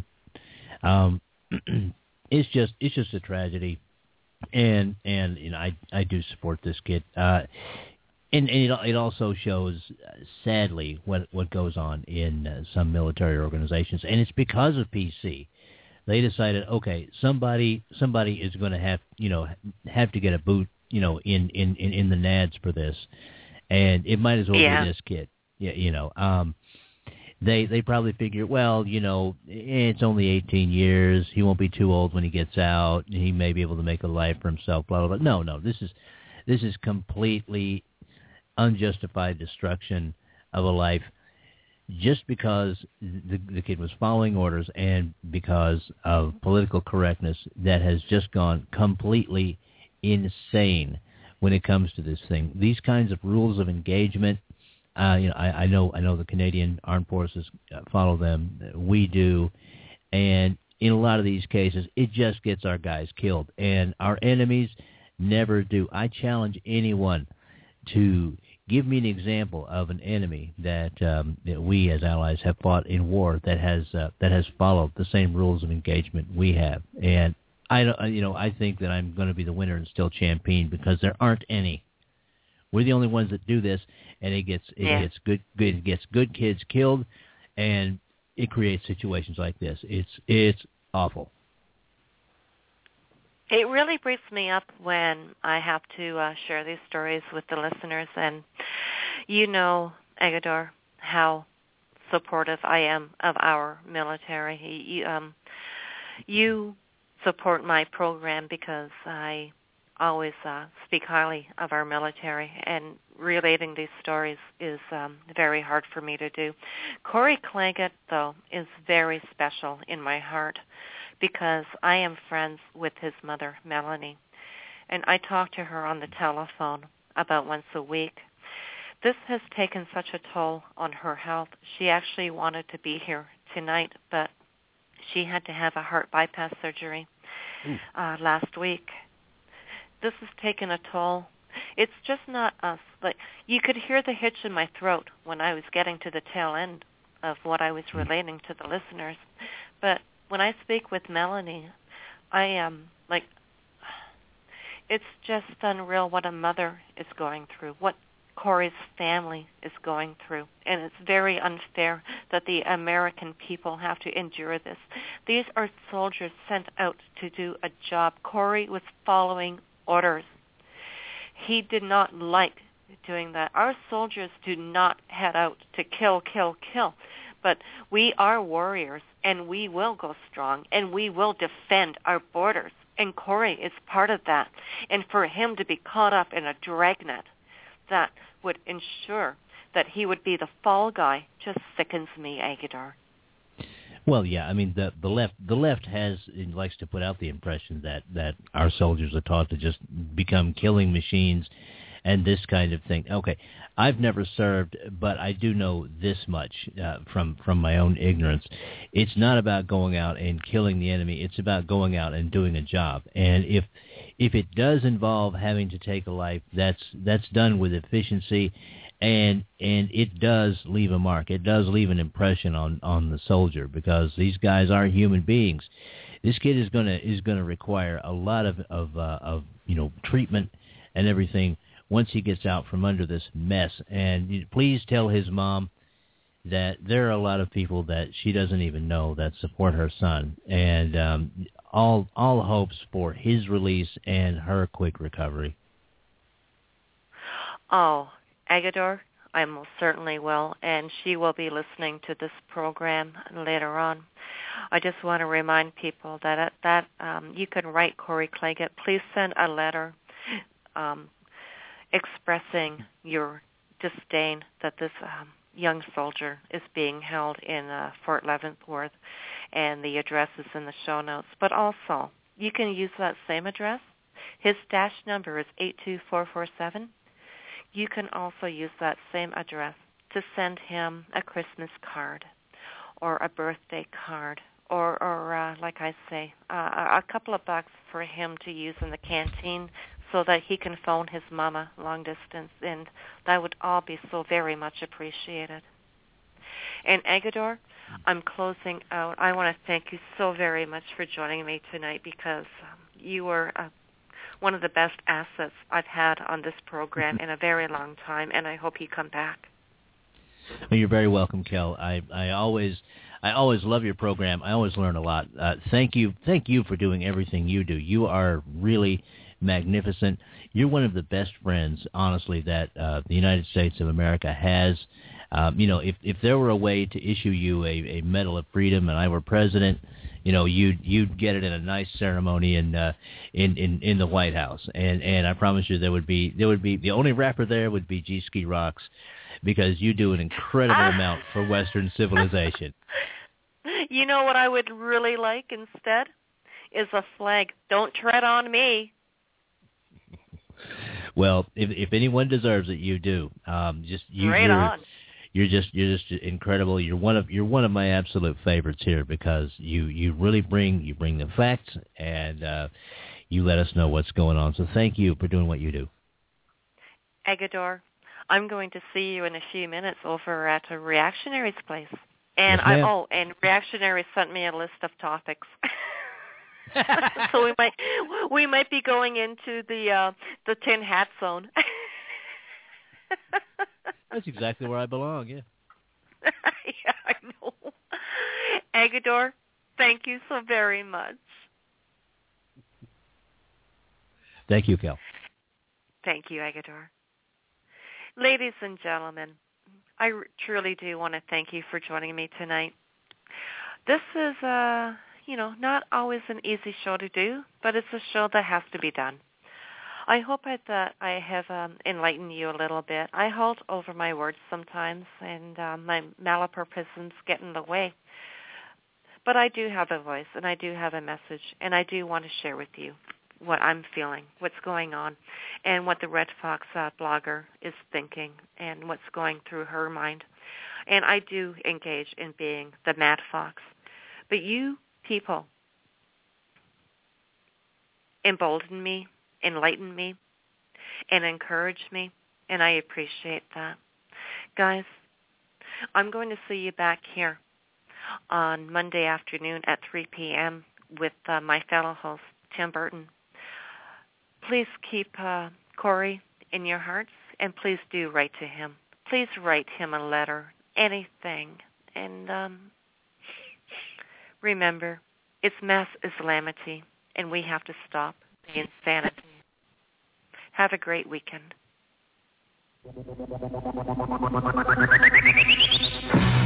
It's just a tragedy, and you know I do support this kid. And it also shows, sadly, what goes on in some military organizations, and it's because of PC. They decided, okay, somebody is going to have to get a boot, in the nads for this, and it might as well be this kid. Yeah, They probably figure, well, it's only 18 years. He won't be too old when he gets out. He may be able to make a life for himself. Blah blah blah. No, this is completely unjustified destruction of a life just because the kid was following orders and because of political correctness that has just gone completely insane when it comes to this thing. These kinds of rules of engagement, I know the Canadian Armed Forces follow them. We do. And in a lot of these cases, it just gets our guys killed. And our enemies never do. I challenge anyone to give me an example of an enemy that we as allies have fought in war that has followed the same rules of engagement we have. And I think that I'm going to be the winner and still champion because there aren't any. We're the only ones that do this, and it gets good kids killed, and it creates situations like this. It's awful. It really breaks me up when I have to share these stories with the listeners, and Agador, how supportive I am of our military. You support my program because I always speak highly of our military, and relating these stories is very hard for me to do. Corey Claggett, though, is very special in my heart because I am friends with his mother, Melanie, and I talk to her on the telephone about once a week. This has taken such a toll on her health. She actually wanted to be here tonight, but she had to have a heart bypass surgery last week. This has taken a toll. It's just not us. Like, you could hear the hitch in my throat when I was getting to the tail end of what I was relating to the listeners. But when I speak with Melanie, I am it's just unreal what a mother is going through, what Corey's family is going through. And it's very unfair that the American people have to endure this. These are soldiers sent out to do a job. Corey was following orders. He did not like doing that. Our soldiers do not head out to kill. But we are warriors, and we will go strong, and we will defend our borders. And Corey is part of that. And for him to be caught up in a dragnet that would ensure that he would be the fall guy just sickens me, Agador. Well, yeah, I mean the left likes to put out the impression that our soldiers are taught to just become killing machines and this kind of thing. Okay, I've never served, but I do know this much from my own ignorance. It's not about going out and killing the enemy. It's about going out and doing a job. And if it does involve having to take a life, that's done with efficiency. And it does leave a mark. It does leave an impression on the soldier because these guys are human beings. This kid is gonna require a lot of treatment and everything once he gets out from under this mess. And please tell his mom that there are a lot of people that she doesn't even know that support her son. And all hopes for his release and her quick recovery. Oh, Agador, I most certainly will, and she will be listening to this program later on. I just want to remind people that you can write Corey Claggett. Please send a letter expressing your disdain that this young soldier is being held in Fort Leavenworth, and the address is in the show notes. But also, you can use that same address. His dash number is 82447. You can also use that same address to send him a Christmas card or a birthday card or like I say, a couple of bucks for him to use in the canteen so that he can phone his mama long distance, and that would all be so very much appreciated. And Agador, I'm closing out. I want to thank you so very much for joining me tonight, because you were one of the best assets I've had on this program in a very long time, and I hope you come back. Well, you're very welcome, Kel. I always love your program. I always learn a lot. Thank you for doing everything you do. You are really magnificent. You're one of the best friends, honestly, that the United States of America has. If there were a way to issue you a Medal of Freedom and I were president, you'd get it in a nice ceremony in the White House. And I promise you there would be the only rapper there would be G-Ski Rocks, because you do an incredible amount for Western civilization. You know what I would really like instead? Is a flag. Don't tread on me. Well, if anyone deserves it, you do. You're just incredible. You're one of my absolute favorites here, because you really bring the facts, and you let us know what's going on. So thank you for doing what you do. Agador, I'm going to see you in a few minutes over at a Reactionary's place. And yes, and Reactionary sent me a list of topics. So we might be going into the tin hat zone. That's exactly where I belong, yeah. Yeah, I know. Agador, thank you so very much. Thank you, Kel. Thank you, Agador. Ladies and gentlemen, I truly do want to thank you for joining me tonight. This is, not always an easy show to do, but it's a show that has to be done. I hope that I have enlightened you a little bit. I halt over my words sometimes, and my malapropisms get in the way. But I do have a voice, and I do have a message, and I do want to share with you what I'm feeling, what's going on, and what the Red Fox blogger is thinking, and what's going through her mind. And I do engage in being the Mad Fox. But you people embolden me, enlighten me, and encourage me, and I appreciate that. Guys, I'm going to see you back here on Monday afternoon at 3 p.m. with my fellow host, Tim Burton. Please keep Corey in your hearts, and please do write to him. Please write him a letter, anything. And remember, it's mass Islamity, and we have to stop the insanity. Have a great weekend.